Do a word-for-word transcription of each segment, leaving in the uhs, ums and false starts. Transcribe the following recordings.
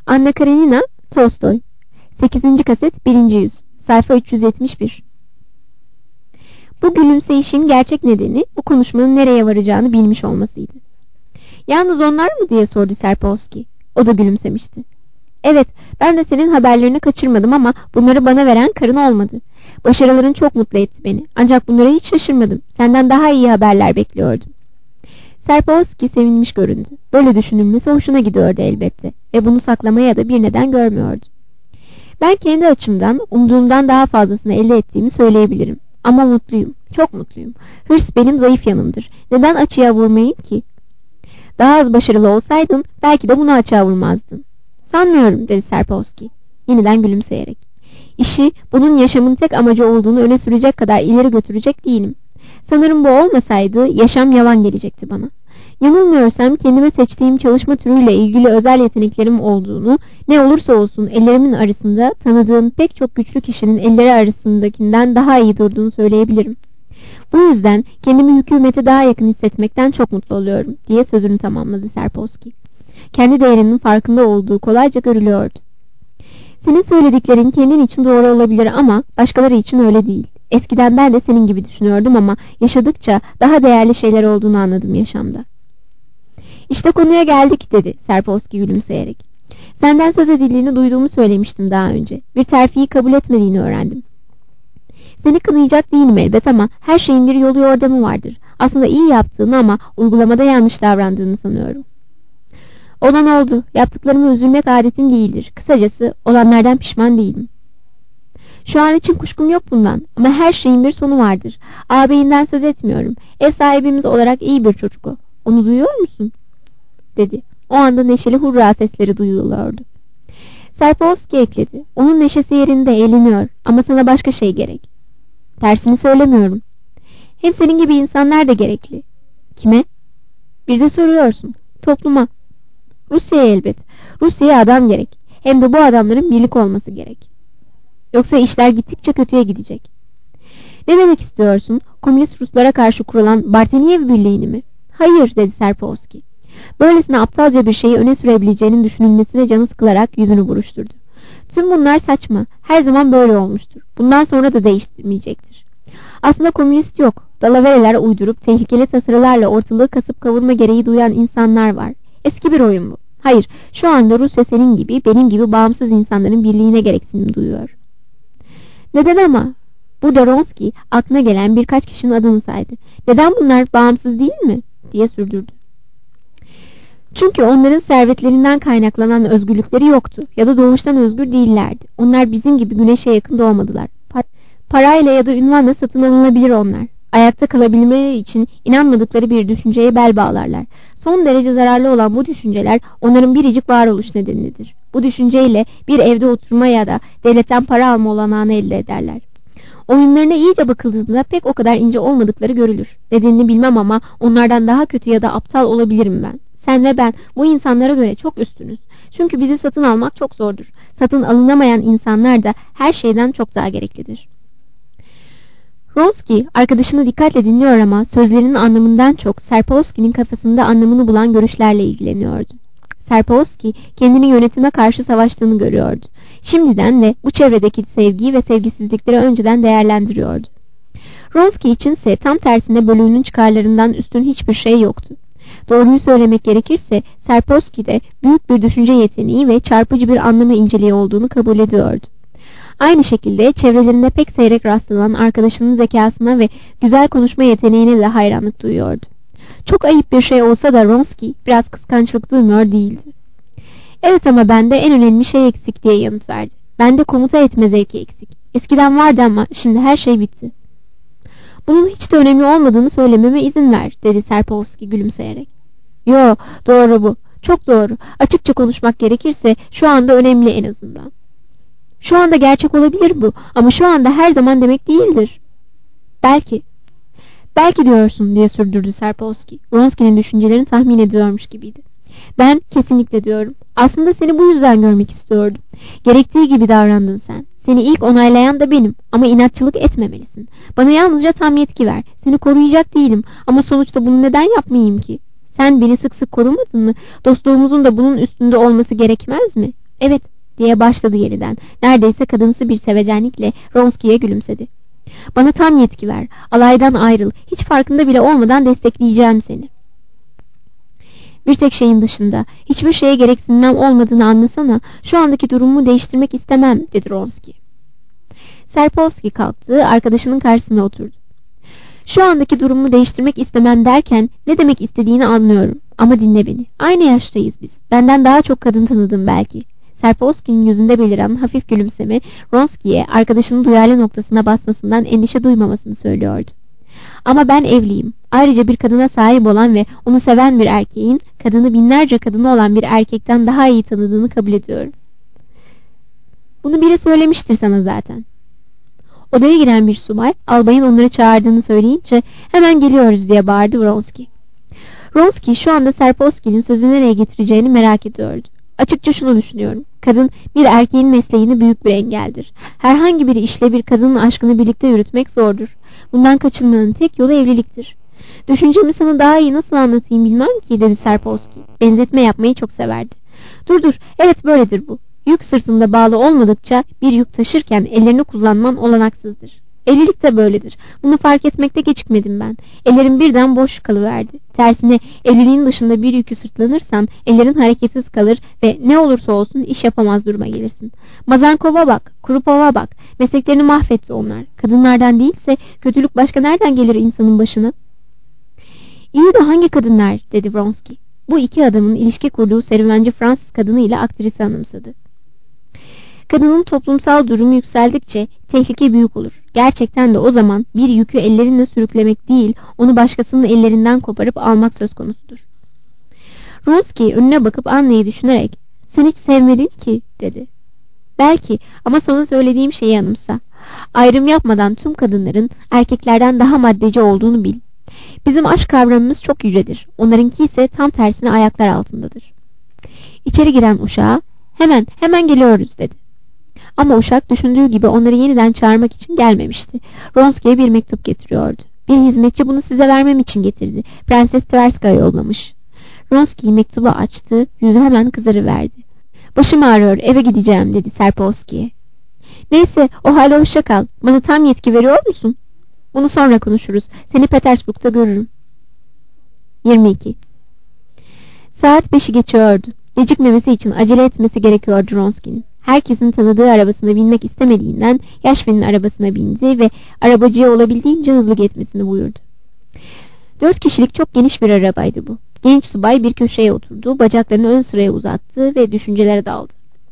Anna Karenina Tolstoy. sekizinci kaset birinci yüz. Sayfa üç yüz yetmiş bir. Bu gülümseyişin gerçek nedeni bu konuşmanın nereye varacağını bilmiş olmasıydı. Yalnız onlar mı diye sordu Serpovski. O da gülümsemişti. Evet, ben de senin haberlerini kaçırmadım ama bunları bana veren karın olmadı. Başarıların çok mutlu etti beni. Ancak bunlara hiç şaşırmadım. Senden daha iyi haberler bekliyordum. Serpovski sevinmiş göründü. Böyle düşünülmesi hoşuna gidiyordu elbette ve bunu saklamaya da bir neden görmüyordu. Ben kendi açımdan umduğumdan daha fazlasını elde ettiğimi söyleyebilirim. Ama mutluyum, çok mutluyum. Hırs benim zayıf yanımdır. Neden açığa vurmayayım ki? Daha az başarılı olsaydın belki de bunu açığa vurmazdın. Sanmıyorum dedi Serpovski, yeniden gülümseyerek. İşi bunun yaşamın tek amacı olduğunu öne sürecek kadar ileri götürecek değilim. Sanırım bu olmasaydı yaşam yalan gelecekti bana. Yanılmıyorsam kendime seçtiğim çalışma türüyle ilgili özel yeteneklerim olduğunu, ne olursa olsun ellerimin arasında tanıdığım pek çok güçlü kişinin elleri arasındakinden daha iyi durduğunu söyleyebilirim. Bu yüzden kendimi hükümete daha yakın hissetmekten çok mutlu oluyorum diye sözünü tamamladı Serpovski. Kendi değerinin farkında olduğu kolayca görülüyordu. Senin söylediklerin kendin için doğru olabilir ama başkaları için öyle değil. Eskiden ben de senin gibi düşünüyordum ama yaşadıkça daha değerli şeyler olduğunu anladım yaşamda. İşte konuya geldik dedi Serpovski gülümseyerek. Senden söz edildiğini duyduğumu söylemiştim daha önce. Bir terfiyi kabul etmediğini öğrendim. Seni kınayacak değilim elbet ama her şeyin bir yolu yordamı vardır. Aslında iyi yaptığını ama uygulamada yanlış davrandığını sanıyorum. Olan oldu. Yaptıklarımı üzülmek adetim değildir. Kısacası olanlardan pişman değilim. Şu an için kuşkum yok bundan ama her şeyin bir sonu vardır. Ağabeyinden söz etmiyorum. Ev sahibimiz olarak iyi bir çocuk o. Onu duyuyor musun? Dedi. O anda neşeli hurra sesleri duyuluyordu. Serpovski ekledi. Onun neşesi yerinde eğleniyor ama sana başka şey gerek. Tersini söylemiyorum. Hem senin gibi insanlar da gerekli. Kime? Bir de soruyorsun. Topluma. Rusya'ya elbet. Rusya'ya adam gerek. Hem de bu adamların birlik olması gerek. Yoksa işler gittikçe kötüye gidecek. Ne demek istiyorsun? Komünist Ruslara karşı kurulan Barteniev Birliği'ni mi? Hayır dedi Serpovski. Böylesine aptalca bir şeyi öne sürebileceğinin düşünülmesine canı sıkılarak yüzünü buruşturdu. Tüm bunlar saçma. Her zaman böyle olmuştur. Bundan sonra da değiştirmeyecektir. Aslında komünist yok. Dalavereler uydurup tehlikeli tasarılarla ortalığı kasıp kavurma gereği duyan insanlar var. Eski bir oyun bu. Hayır, şu anda Rusya senin gibi, benim gibi bağımsız insanların birliğine gereksinim duyuyor. Neden ama? Burada Ronski aklına gelen birkaç kişinin adını saydı. Neden bunlar bağımsız değil mi? Diye sürdürdü. Çünkü onların servetlerinden kaynaklanan özgürlükleri yoktu ya da doğuştan özgür değillerdi. Onlar bizim gibi güneşe yakın doğmadılar. Pa- parayla ya da ünvanla satın alınabilir onlar. Ayakta kalabilmeleri için inanmadıkları bir düşünceye bel bağlarlar. Son derece zararlı olan bu düşünceler onların biricik varoluş nedenidir. Bu düşünceyle bir evde oturma ya da devletten para alma olanağını elde ederler. Oyunlarına iyice bakıldığında pek o kadar ince olmadıkları görülür. Nedenini bilmem ama onlardan daha kötü ya da aptal olabilirim ben. Sen ve ben bu insanlara göre çok üstünüz. Çünkü bizi satın almak çok zordur. Satın alınamayan insanlar da her şeyden çok daha gereklidir. Ronski arkadaşını dikkatle dinliyor ama sözlerinin anlamından çok Serpovski'nin kafasında anlamını bulan görüşlerle ilgileniyordu. Serpovski kendini yönetime karşı savaştığını görüyordu. Şimdiden de bu çevredeki sevgiyi ve sevgisizlikleri önceden değerlendiriyordu. Ronski içinse tam tersine bölüğünün çıkarlarından üstün hiçbir şey yoktu. Doğruyu söylemek gerekirse Serpovski'de büyük bir düşünce yeteneği ve çarpıcı bir anlama inceliği olduğunu kabul ediyordu. Aynı şekilde çevrelerinde pek seyrek rastlanan arkadaşının zekasına ve güzel konuşma yeteneğine de hayranlık duyuyordu. Çok ayıp bir şey olsa da Ronski biraz kıskançlık duymuyor değildi. Evet ama bende en önemli şey eksik diye yanıt verdi. Bende komuta etme zevki eksik. Eskiden vardı ama şimdi her şey bitti. Bunun hiç de önemli olmadığını söylememe izin ver dedi Serpovski gülümseyerek. Yo, doğru bu. Çok doğru. Açıkça konuşmak gerekirse şu anda önemli en azından. Şu anda gerçek olabilir bu ama şu anda her zaman demek değildir. Belki. Belki diyorsun diye sürdürdü Serpovski. Ronski'nin düşüncelerini tahmin ediyormuş gibiydi. Ben kesinlikle diyorum. Aslında seni bu yüzden görmek istiyordum. Gerektiği gibi davrandın sen. Seni ilk onaylayan da benim ama inatçılık etmemelisin. Bana yalnızca tam yetki ver. Seni koruyacak değilim ama sonuçta bunu neden yapmayayım ki? Sen beni sık sık korumadın mı? Dostluğumuzun da bunun üstünde olması gerekmez mi? Evet diye başladı yeniden. Neredeyse kadınsı bir sevecenlikle Wronski'ye gülümsedi. Bana tam yetki ver. Alaydan ayrıl. Hiç farkında bile olmadan destekleyeceğim seni. Bir tek şeyin dışında hiçbir şeye gereksinmem olmadığını anlasana. Şu andaki durumumu değiştirmek istemem dedi Wronski. Serpolski kalktı, arkadaşının karşısına oturdu. Şu andaki durumumu değiştirmek istemem derken ne demek istediğini anlıyorum. Ama dinle beni. Aynı yaştayız biz. Benden daha çok kadın tanıdım belki. Serpolski'nin yüzünde beliren hafif gülümseme Wronski'ye arkadaşının duyarlı noktasına basmasından endişe duymamasını söylüyordu. Ama ben evliyim. Ayrıca bir kadına sahip olan ve onu seven bir erkeğin kadını binlerce kadını olan bir erkekten daha iyi tanıdığını kabul ediyorum. Bunu biri söylemiştir sana zaten. Odaya giren bir subay albayın onları çağırdığını söyleyince hemen geliyoruz diye bağırdı Wronski. Wronski şu anda Serpolski'nin sözü nereye getireceğini merak ediyordu. Açıkça şunu düşünüyorum. Kadın bir erkeğin mesleğini büyük bir engeldir. Herhangi bir işle bir kadının aşkını birlikte yürütmek zordur. Bundan kaçınmanın tek yolu evliliktir. Düşüncemi sana daha iyi nasıl anlatayım bilmem ki dedi Serpolski. Benzetme yapmayı çok severdi. Dur dur evet böyledir bu. Yük sırtında bağlı olmadıkça bir yük taşırken ellerini kullanman olanaksızdır. Evlilik de böyledir. Bunu fark etmekte gecikmedim ben. Ellerim birden boş kalıverdi. Tersine evliliğin dışında bir yükü sırtlanırsan ellerin hareketsiz kalır ve ne olursa olsun iş yapamaz duruma gelirsin. Mazankov'a bak, Krupov'a bak. Mesleklerini mahvetti onlar. Kadınlardan değilse kötülük başka nereden gelir insanın başına? İyi de hangi kadınlar dedi Wronski. Bu iki adamın ilişki kurduğu serüvenci Fransız kadını ile aktrisi anımsadı. Kadının toplumsal durumu yükseldikçe tehlike büyük olur. Gerçekten de o zaman bir yükü ellerinle sürüklemek değil, onu başkasının ellerinden koparıp almak söz konusudur. Wronski önüne bakıp Anna'yı düşünerek, sen hiç sevmedin ki dedi. Belki ama sana söylediğim şeyi anımsa. Ayrım yapmadan tüm kadınların erkeklerden daha maddeci olduğunu bil. Bizim aşk kavramımız çok yücedir. Onlarınki ise tam tersine ayaklar altındadır. İçeri giren uşağa hemen hemen geliyoruz dedi. Ama uşak düşündüğü gibi onları yeniden çağırmak için gelmemişti. Wronski'ye bir mektup getiriyordu. Bir hizmetçi bunu size vermem için getirdi. Prenses Tverskaya yollamış. Wronski mektubu açtı, yüzü hemen kızarıverdi. Başım ağrıyor, eve gideceğim dedi Serpolski'ye. Neyse, o halde hoşça kal. Bana tam yetki veriyor musun? Bunu sonra konuşuruz. Seni Petersburg'da görürüm. yirmi iki Saat beşi geçiyordu. Gecikmemesi için acele etmesi gerekiyordu Wronski'nin. Herkesin tanıdığı arabasına binmek istemediğinden Yashvin'in arabasına bindi ve arabacıya olabildiğince hızlı gitmesini buyurdu. Dört kişilik çok geniş bir arabaydı bu. Genç subay bir köşeye oturdu, bacaklarını ön sıraya uzattı ve düşüncelere daldı.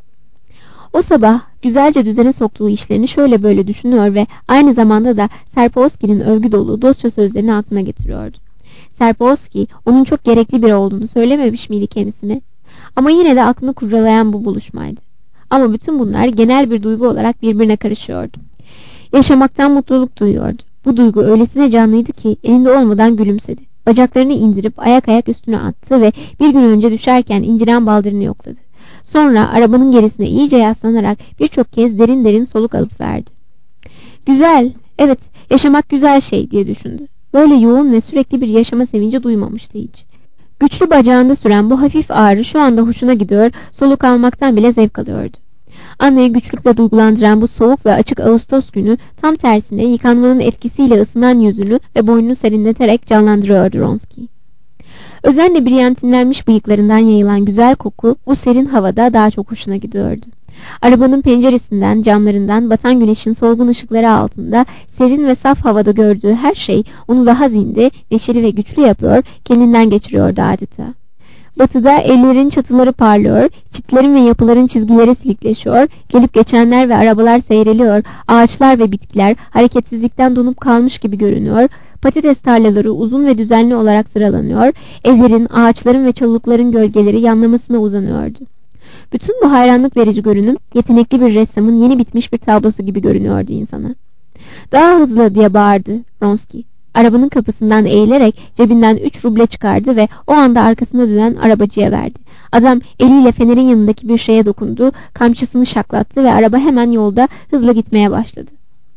O sabah güzelce düzene soktuğu işlerini şöyle böyle düşünüyor ve aynı zamanda da Serpolski'nin övgü dolu dosya sözlerini aklına getiriyordu. Serpolski onun çok gerekli biri olduğunu söylememiş miydi kendisine? Ama yine de aklını kurcalayan bu buluşmaydı. Ama bütün bunlar genel bir duygu olarak birbirine karışıyordu. Yaşamaktan mutluluk duyuyordu. Bu duygu öylesine canlıydı ki elinde olmadan gülümsedi. Bacaklarını indirip ayak ayak üstüne attı ve bir gün önce düşerken incinen baldırını yokladı. Sonra arabanın gerisine iyice yaslanarak birçok kez derin derin soluk alıp verdi. Güzel, evet yaşamak güzel şey diye düşündü. Böyle yoğun ve sürekli bir yaşama sevinci duymamıştı hiç. Güçlü bacağında süren bu hafif ağrı şu anda hoşuna gidiyor, soluk almaktan bile zevk alıyordu. Anna'yı güçlükle duygulandıran bu soğuk ve açık Ağustos günü tam tersine yıkanmanın etkisiyle ısınan yüzünü ve boynunu serinleterek canlandırıyordu Wronski. Özenle brilyantinlenmiş bıyıklarından yayılan güzel koku bu serin havada daha çok hoşuna gidiyordu. Arabanın penceresinden, camlarından batan güneşin solgun ışıkları altında serin ve saf havada gördüğü her şey onu daha zinde, neşeli ve güçlü yapıyor, kendinden geçiriyordu adeta. Batıda evlerin çatıları parlıyor, çitlerin ve yapıların çizgileri silikleşiyor, gelip geçenler ve arabalar seyreliyor, ağaçlar ve bitkiler hareketsizlikten donup kalmış gibi görünüyor, patates tarlaları uzun ve düzenli olarak sıralanıyor, evlerin, ağaçların ve çalılıkların gölgeleri yanlamasına uzanıyordu. Bütün bu hayranlık verici görünüm, yetenekli bir ressamın yeni bitmiş bir tablosu gibi görünüyordu insana. Daha hızlı diye bağırdı Wronski. Arabanın kapısından eğilerek cebinden üç ruble çıkardı ve o anda arkasına dönen arabacıya verdi. Adam eliyle fenerin yanındaki bir şeye dokundu, kamçısını şaklattı ve araba hemen yolda hızla gitmeye başladı.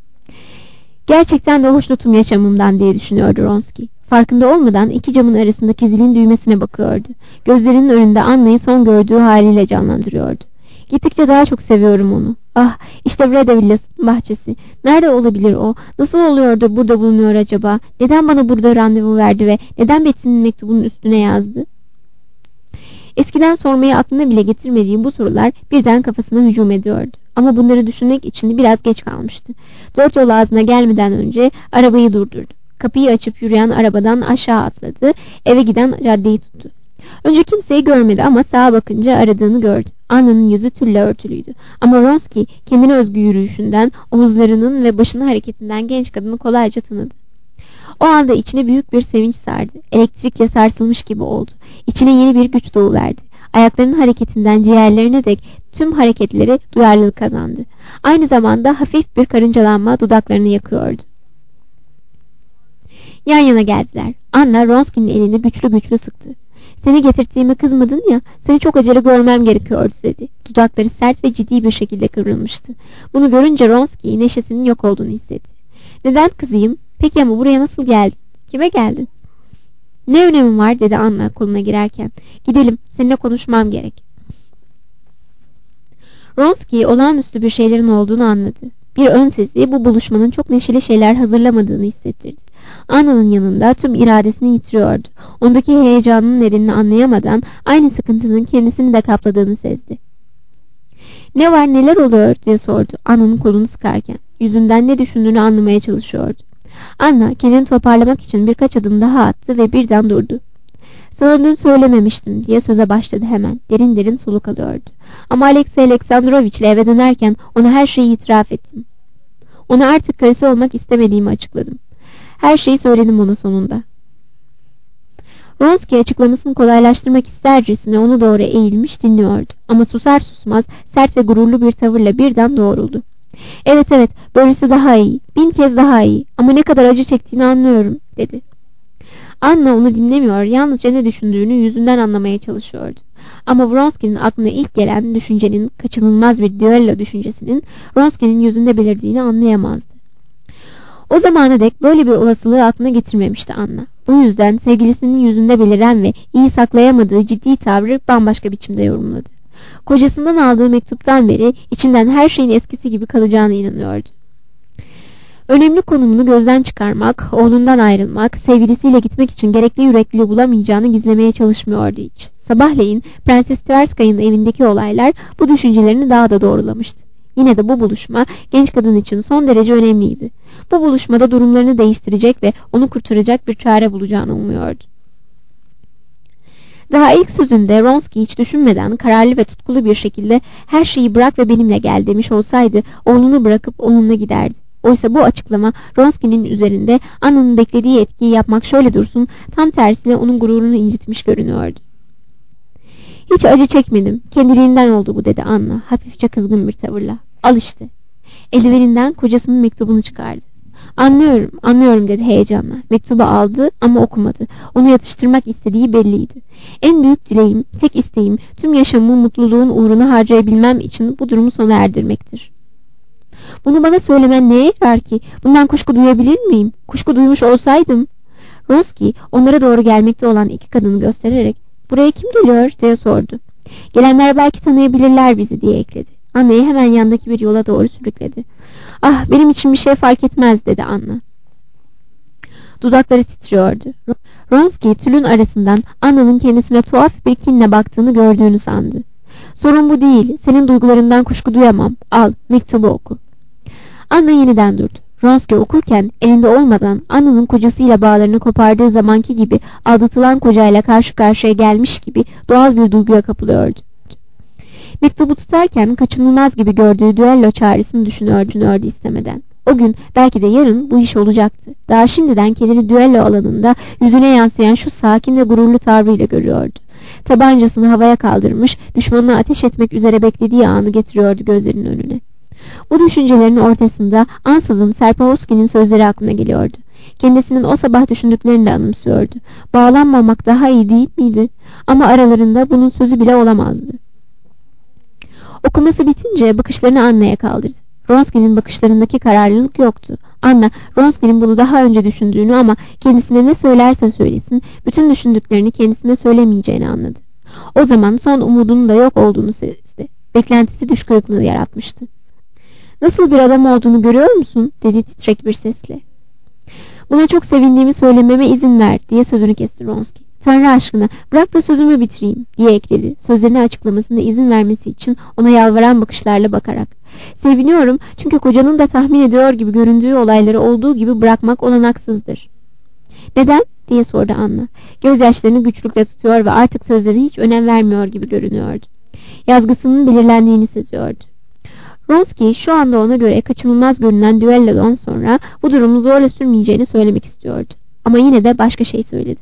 Gerçekten de hoşnutum yaşamımdan diye düşünüyordu Wronski. Farkında olmadan iki camın arasındaki zilin düğmesine bakıyordu. Gözlerinin önünde Anna'yı son gördüğü haliyle canlandırıyordu. Gittikçe daha çok seviyorum onu. Ah, işte Vrede Villası'nın bahçesi. Nerede olabilir o? Nasıl oluyor da burada bulunuyor acaba? Neden bana burada randevu verdi ve neden Betsy'nin mektubunun üstüne yazdı? Eskiden sormayı aklına bile getirmediği bu sorular birden kafasına hücum ediyordu. Ama bunları düşünmek için biraz geç kalmıştı. Dört yol ağzına gelmeden önce arabayı durdurdu. Kapıyı açıp yürüyen arabadan aşağı atladı, eve giden caddeyi tuttu. Önce kimseyi görmedi ama sağa bakınca aradığını gördü. Anna'nın yüzü tülle örtülüydü. Ama Wronski kendine özgü yürüyüşünden, omuzlarının ve başının hareketinden genç kadını kolayca tanıdı. O anda içine büyük bir sevinç sardı. Elektrikle sarsılmış gibi oldu. İçine yeni bir güç doğuverdi. Ayaklarının hareketinden ciğerlerine dek tüm hareketleri duyarlılık kazandı. Aynı zamanda hafif bir karıncalanma dudaklarını yakıyordu. Yan yana geldiler. Anna Wronski'nin elini güçlü güçlü sıktı. Seni getirttiğime kızmadın ya, seni çok acele görmem gerekiyordu dedi. Dudakları sert ve ciddi bir şekilde kıvrılmıştı. Bunu görünce Wronski neşesinin yok olduğunu hissetti. Neden kızayım? Peki ama buraya nasıl geldin? Kime geldin? Ne önemi var dedi Anna koluna girerken. Gidelim, seninle konuşmam gerek. Wronski olağanüstü bir şeylerin olduğunu anladı. Bir ön sesi bu buluşmanın çok neşeli şeyler hazırlamadığını hissettirdi. Anna'nın yanında tüm iradesini yitiriyordu. Ondaki heyecanın nedenini anlayamadan aynı sıkıntının kendisini de kapladığını sezdi. Ne var, neler oluyor diye sordu Anna'nın kolunu sıkarken. Yüzünden ne düşündüğünü anlamaya çalışıyordu. Anna kendini toparlamak için birkaç adım daha attı ve birden durdu. Sana dün söylememiştim diye söze başladı hemen. Derin derin soluk alıyordu. Ama Alexey Aleksandrovich ile eve dönerken ona her şeyi itiraf ettim. Ona artık karısı olmak istemediğimi açıkladım. Her şeyi söyledim ona sonunda. Wronski açıklamasını kolaylaştırmak istercesine onu doğru eğilmiş dinliyordu. Ama susar susmaz sert ve gururlu bir tavırla birden doğruldu. Evet evet, böylesi daha iyi, bin kez daha iyi ama ne kadar acı çektiğini anlıyorum dedi. Anna onu dinlemiyor, yalnızca ne düşündüğünü yüzünden anlamaya çalışıyordu. Ama Wronski'nin aklına ilk gelen düşüncenin kaçınılmaz bir düello düşüncesinin Wronski'nin yüzünde belirdiğini anlayamazdı. O zamana dek böyle bir olasılığı aklına getirmemişti Anna. Bu yüzden sevgilisinin yüzünde beliren ve iyi saklayamadığı ciddi tavrı bambaşka biçimde yorumladı. Kocasından aldığı mektuptan beri içinden her şeyin eskisi gibi kalacağına inanıyordu. Önemli konumunu gözden çıkarmak, oğlundan ayrılmak, sevgilisiyle gitmek için gerekli yürekliliği bulamayacağını gizlemeye çalışmıyordu hiç. Sabahleyin Prenses Tverskay'ın evindeki olaylar bu düşüncelerini daha da doğrulamıştı. Yine de bu buluşma genç kadın için son derece önemliydi. Bu buluşmada durumlarını değiştirecek ve onu kurtaracak bir çare bulacağını umuyordu. Daha ilk sözünde Wronski hiç düşünmeden kararlı ve tutkulu bir şekilde her şeyi bırak ve benimle gel demiş olsaydı oğlunu bırakıp onunla giderdi. Oysa bu açıklama Wronski'nin üzerinde Anna'nın beklediği etkiyi yapmak şöyle dursun tam tersine onun gururunu incitmiş görünüyordu. Hiç acı çekmedim. Kendiliğinden oldu bu dedi Anna hafifçe kızgın bir tavırla. Al işte. Eldiveninden kocasının mektubunu çıkardı. Anlıyorum, anlıyorum dedi heyecanla. Mektubu aldı ama okumadı. Onu yatıştırmak istediği belliydi. En büyük dileğim, tek isteğim tüm yaşamımı mutluluğun uğruna harcayabilmem için bu durumu sona erdirmektir. Bunu bana söylemen neye yarar ki? Bundan kuşku duyabilir miyim? Kuşku duymuş olsaydım. Wronski onlara doğru gelmekte olan iki kadını göstererek buraya kim geliyor diye sordu. Gelenler belki tanıyabilirler bizi diye ekledi. Anna'yı hemen yandaki bir yola doğru sürükledi. Ah benim için bir şey fark etmez dedi Anna. Dudakları titriyordu. Wronski tülün arasından Anna'nın kendisine tuhaf bir kinle baktığını gördüğünü sandı. Sorun bu değil. Senin duygularından kuşku duyamam. Al mektubu oku. Anna yeniden durdu. Wronski okurken elinde olmadan Anna'nın kocasıyla bağlarını kopardığı zamanki gibi aldatılan kocayla karşı karşıya gelmiş gibi doğal bir duyguya kapılıyordu. Mektubu tutarken kaçınılmaz gibi gördüğü düello çağrısını düşünüyordu, düşünüyordu istemeden. O gün belki de yarın bu iş olacaktı. Daha şimdiden kendini düello alanında yüzüne yansıyan şu sakin ve gururlu tavrıyla görüyordu. Tabancasını havaya kaldırmış, düşmanına ateş etmek üzere beklediği anı getiriyordu gözlerinin önüne. Bu düşüncelerin ortasında ansızın Serpahowski'nin sözleri aklına geliyordu. Kendisinin o sabah düşündüklerini de anımsıyordu. Bağlanmamak daha iyi değil miydi? Ama aralarında bunun sözü bile olamazdı. Okuması bitince bakışlarını Anna'ya kaldırdı. Wronski'nin bakışlarındaki kararlılık yoktu. Anna, Wronski'nin bunu daha önce düşündüğünü ama kendisine ne söylerse söylesin, bütün düşündüklerini kendisine söylemeyeceğini anladı. O zaman son umudunun da yok olduğunu sezdi. Beklentisi düş kırıklığı yaratmıştı. "Nasıl bir adam olduğunu görüyor musun?" dedi titrek bir sesle. "Buna çok sevindiğimi söylememe izin ver," diye sözünü kesti Wronski. "Tanrı aşkına bırak da sözümü bitireyim," diye ekledi, sözlerini açıklamasına izin vermesi için ona yalvaran bakışlarla bakarak. "Seviniyorum çünkü kocanın da tahmin ediyor gibi göründüğü olayları olduğu gibi bırakmak olanaksızdır." "Neden?" diye sordu Anna. Gözyaşlarını güçlükle tutuyor ve artık sözlerine hiç önem vermiyor gibi görünüyordu. Yazgısının belirlendiğini seziyordu. Wronski şu anda ona göre kaçınılmaz görünen düellodan sonra bu durumu zorla sürmeyeceğini söylemek istiyordu. Ama yine de başka şey söyledi.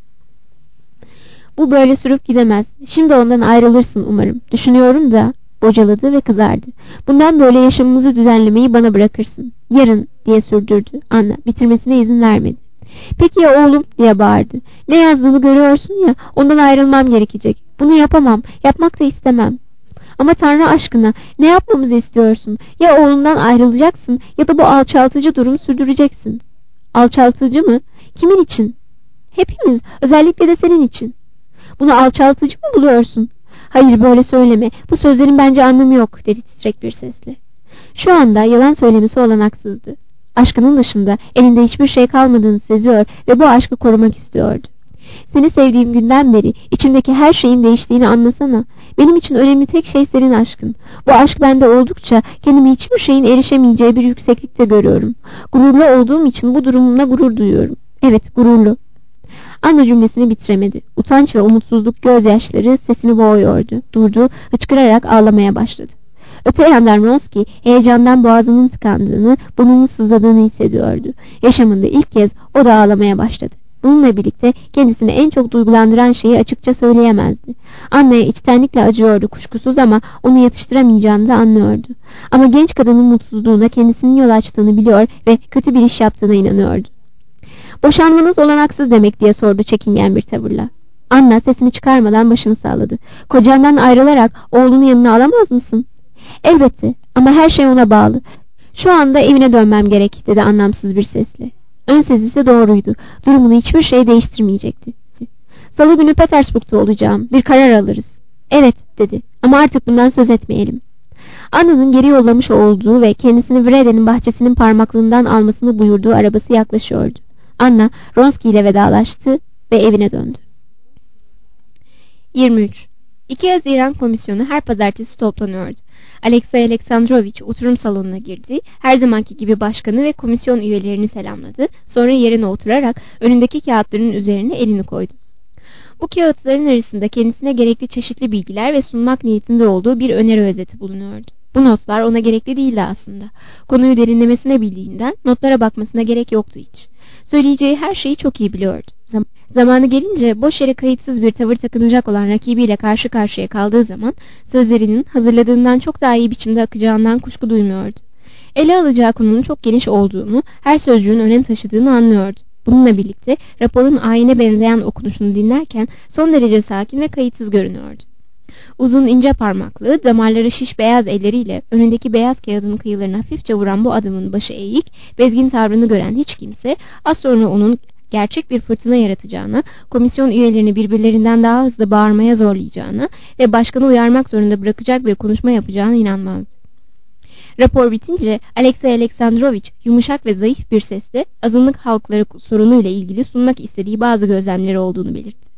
"Bu böyle sürüp gidemez. Şimdi ondan ayrılırsın umarım. Düşünüyorum da," bocaladı ve kızardı. "Bundan böyle yaşamımızı düzenlemeyi bana bırakırsın. Yarın," diye sürdürdü Anna. Bitirmesine izin vermedi. "Peki ya oğlum?" diye bağırdı. "Ne yazdığını görüyorsun ya, ondan ayrılmam gerekecek. Bunu yapamam, yapmak da istemem." "Ama Tanrı aşkına ne yapmamızı istiyorsun? Ya oğlundan ayrılacaksın ya da bu alçaltıcı durumu sürdüreceksin." "Alçaltıcı mı? Kimin için?" "Hepimiz, özellikle de senin için." "Bunu alçaltıcı mı buluyorsun?" "Hayır, böyle söyleme. Bu sözlerin bence anlamı yok," dedi titrek bir sesle. Şu anda yalan söylemesi olanaksızdı. Aşkının dışında elinde hiçbir şey kalmadığını seziyor ve bu aşkı korumak istiyordu. "Seni sevdiğim günden beri içimdeki her şeyin değiştiğini anlasana. Benim için önemli tek şey senin aşkın. Bu aşk bende oldukça kendimi hiçbir şeyin erişemeyeceği bir yükseklikte görüyorum. Gururlu olduğum için bu durumumla gurur duyuyorum. Evet, gururlu." Anna cümlesini bitiremedi. Utanç ve umutsuzluk gözyaşları sesini boğuyordu. Durdu, hıçkırarak ağlamaya başladı. Öte yandan Wronski heyecandan boğazının tıkandığını, burnunun sızladığını hissediyordu. Yaşamında ilk kez o da ağlamaya başladı. Bununla birlikte kendisini en çok duygulandıran şeyi açıkça söyleyemezdi. Anna'ya içtenlikle acıyordu kuşkusuz ama onu yatıştıramayacağını da anlıyordu. Ama genç kadının mutsuzluğuna kendisinin yol açtığını biliyor ve kötü bir iş yaptığına inanıyordu. "Boşanmanız olanaksız demek," diye sordu çekingen bir tavırla. Anna sesini çıkarmadan başını salladı. "Kocandan ayrılarak oğlunu yanına alamaz mısın?" "Elbette ama her şey ona bağlı. Şu anda evine dönmem gerek," dedi anlamsız bir sesle. Ön sezisi doğruydu. Durumunu hiçbir şey değiştirmeyecekti. "Salı günü Petersburg'da olacağım. Bir karar alırız." "Evet," dedi. "Ama artık bundan söz etmeyelim." Anna'nın geri yollamış olduğu ve kendisini Vrede'nin bahçesinin parmaklığından almasını buyurduğu arabası yaklaşıyordu. Anna, Wronski ile vedalaştı ve evine döndü. yirmi üç. iki Haziran Komisyonu her pazartesi toplanıyordu. Alexey Alexandrovich oturum salonuna girdi. Her zamanki gibi başkanı ve komisyon üyelerini selamladı. Sonra yerine oturarak önündeki kağıtların üzerine elini koydu. Bu kağıtların arasında kendisine gerekli çeşitli bilgiler ve sunmak niyetinde olduğu bir öneri özeti bulunuyordu. Bu notlar ona gerekli değildi aslında. Konuyu derinlemesine bildiğinden notlara bakmasına gerek yoktu hiç. Söyleyeceği her şeyi çok iyi biliyordu. Zam zamanı gelince boş yere kayıtsız bir tavır takınacak olan rakibiyle karşı karşıya kaldığı zaman sözlerinin hazırladığından çok daha iyi biçimde akacağından kuşku duymuyordu. Ele alacağı konunun çok geniş olduğunu, her sözcüğün önem taşıdığını anlıyordu. Bununla birlikte raporun ayine benzeyen okunuşunu dinlerken son derece sakin ve kayıtsız görünüyordu. Uzun ince parmaklı, damarları şiş beyaz elleriyle önündeki beyaz kağıdın kıyılarını hafifçe vuran bu adamın başı eğik, bezgin tavrını gören hiç kimse az sonra onun gerçek bir fırtına yaratacağına, komisyon üyelerini birbirlerinden daha hızlı bağırmaya zorlayacağına ve başkanı uyarmak zorunda bırakacak bir konuşma yapacağına inanmazdı. Rapor bitince Alexey Alexandrovich yumuşak ve zayıf bir sesle azınlık halkları sorunuyla ilgili sunmak istediği bazı gözlemleri olduğunu belirtti.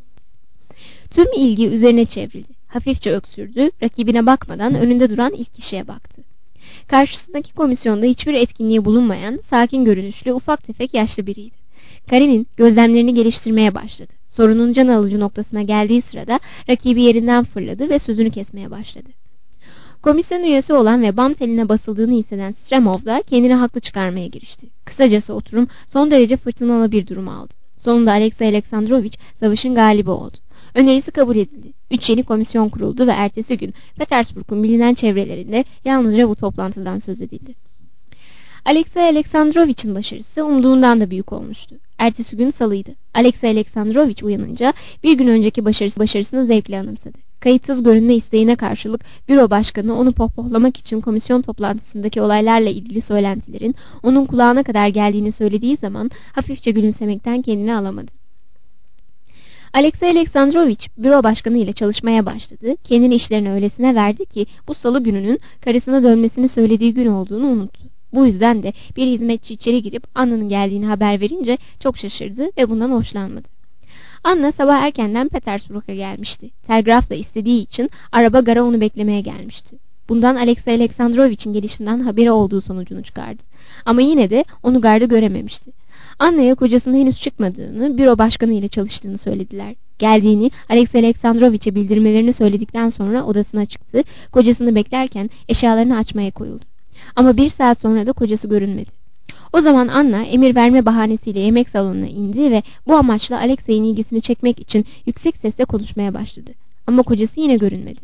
Tüm ilgi üzerine çevrildi. Hafifçe öksürdü, rakibine bakmadan önünde duran ilk kişiye baktı. Karşısındaki komisyonda hiçbir etkinliği bulunmayan, sakin görünüşlü, ufak tefek yaşlı biriydi. Karenin gözlemlerini geliştirmeye başladı. Sorunun can alıcı noktasına geldiği sırada rakibi yerinden fırladı ve sözünü kesmeye başladı. Komisyon üyesi olan ve bam teline basıldığını hisseden Stremov da kendini haklı çıkarmaya girişti. Kısacası oturum son derece fırtınalı bir durum aldı. Sonunda Alexey Alexandrovich savaşın galibi oldu. Önerisi kabul edildi. Üç yeni komisyon kuruldu ve ertesi gün Petersburg'un bilinen çevrelerinde yalnızca bu toplantıdan söz edildi. Alexey Alexandrovich'in başarısı umduğundan da büyük olmuştu. Ertesi gün salıydı. Alexey Alexandrovich uyanınca bir gün önceki başarısı başarısını zevkle anımsadı. Kayıtsız görünme isteğine karşılık büro başkanı onu pohpohlamak için komisyon toplantısındaki olaylarla ilgili söylentilerin onun kulağına kadar geldiğini söylediği zaman hafifçe gülümsemekten kendini alamadı. Alexey Aleksandrovich büro başkanı ile çalışmaya başladı. Kendini işlerine öylesine verdi ki bu salı gününün karısına dönmesini söylediği gün olduğunu unuttu. Bu yüzden de bir hizmetçi içeri girip Anna'nın geldiğini haber verince çok şaşırdı ve bundan hoşlanmadı. Anna sabah erkenden Petersburg'a gelmişti. Telgrafla istediği için araba gara onu beklemeye gelmişti. Bundan Alexey Aleksandrovich'in gelişinden haberi olduğu sonucunu çıkardı. Ama yine de onu garda görememişti. Anna'ya kocasının henüz çıkmadığını, büro başkanı ile çalıştığını söylediler. Geldiğini Alexey Aleksandrovich'e bildirmelerini söyledikten sonra odasına çıktı. Kocasını beklerken eşyalarını açmaya koyuldu. Ama bir saat sonra da kocası görünmedi. O zaman Anna emir verme bahanesiyle yemek salonuna indi ve bu amaçla Alexey'in ilgisini çekmek için yüksek sesle konuşmaya başladı. Ama kocası yine görünmedi.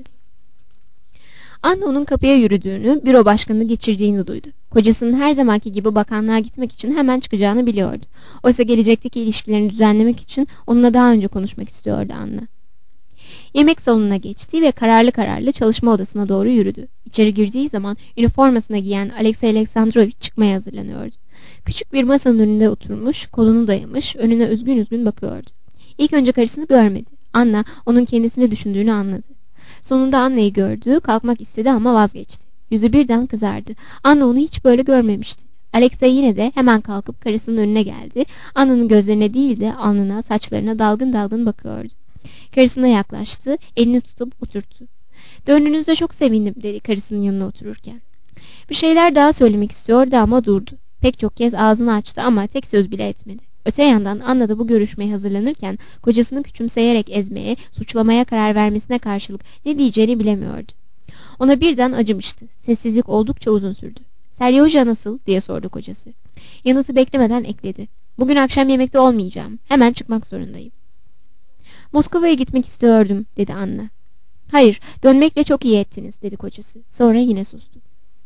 Anna onun kapıya yürüdüğünü, büro başkanını geçirdiğini duydu. Kocasının her zamanki gibi bakanlığa gitmek için hemen çıkacağını biliyordu. Oysa gelecekteki ilişkilerini düzenlemek için onunla daha önce konuşmak istiyordu Anna. Yemek salonuna geçti ve kararlı kararlı çalışma odasına doğru yürüdü. İçeri girdiği zaman üniformasına giyen Alexey Aleksandrovich çıkmaya hazırlanıyordu. Küçük bir masanın önünde oturmuş, kolunu dayamış, önüne üzgün üzgün bakıyordu. İlk önce karısını görmedi. Anna onun kendisini düşündüğünü anladı. Sonunda Anna'yı gördü, kalkmak istedi ama vazgeçti. Yüzü birden kızardı. Anna onu hiç böyle görmemişti. Alexey yine de hemen kalkıp karısının önüne geldi. Anna'nın gözlerine değil de alnına, saçlarına dalgın dalgın bakıyordu. Karısına yaklaştı, elini tutup oturttu. "Döndüğünüzde çok sevindim," dedi karısının yanına otururken. Bir şeyler daha söylemek istiyordu ama durdu. Pek çok kez ağzını açtı ama tek söz bile etmedi. Öte yandan Anna da bu görüşmeye hazırlanırken kocasını küçümseyerek ezmeye, suçlamaya karar vermesine karşılık ne diyeceğini bilemiyordu. Ona birden acımıştı. Sessizlik oldukça uzun sürdü. "Seryoja nasıl?" diye sordu kocası. Yanıtı beklemeden ekledi. "Bugün akşam yemekte olmayacağım. Hemen çıkmak zorundayım." "Moskova'ya gitmek istiyordum," dedi Anna. "Hayır, dönmekle çok iyi ettiniz," dedi kocası. Sonra yine sustu.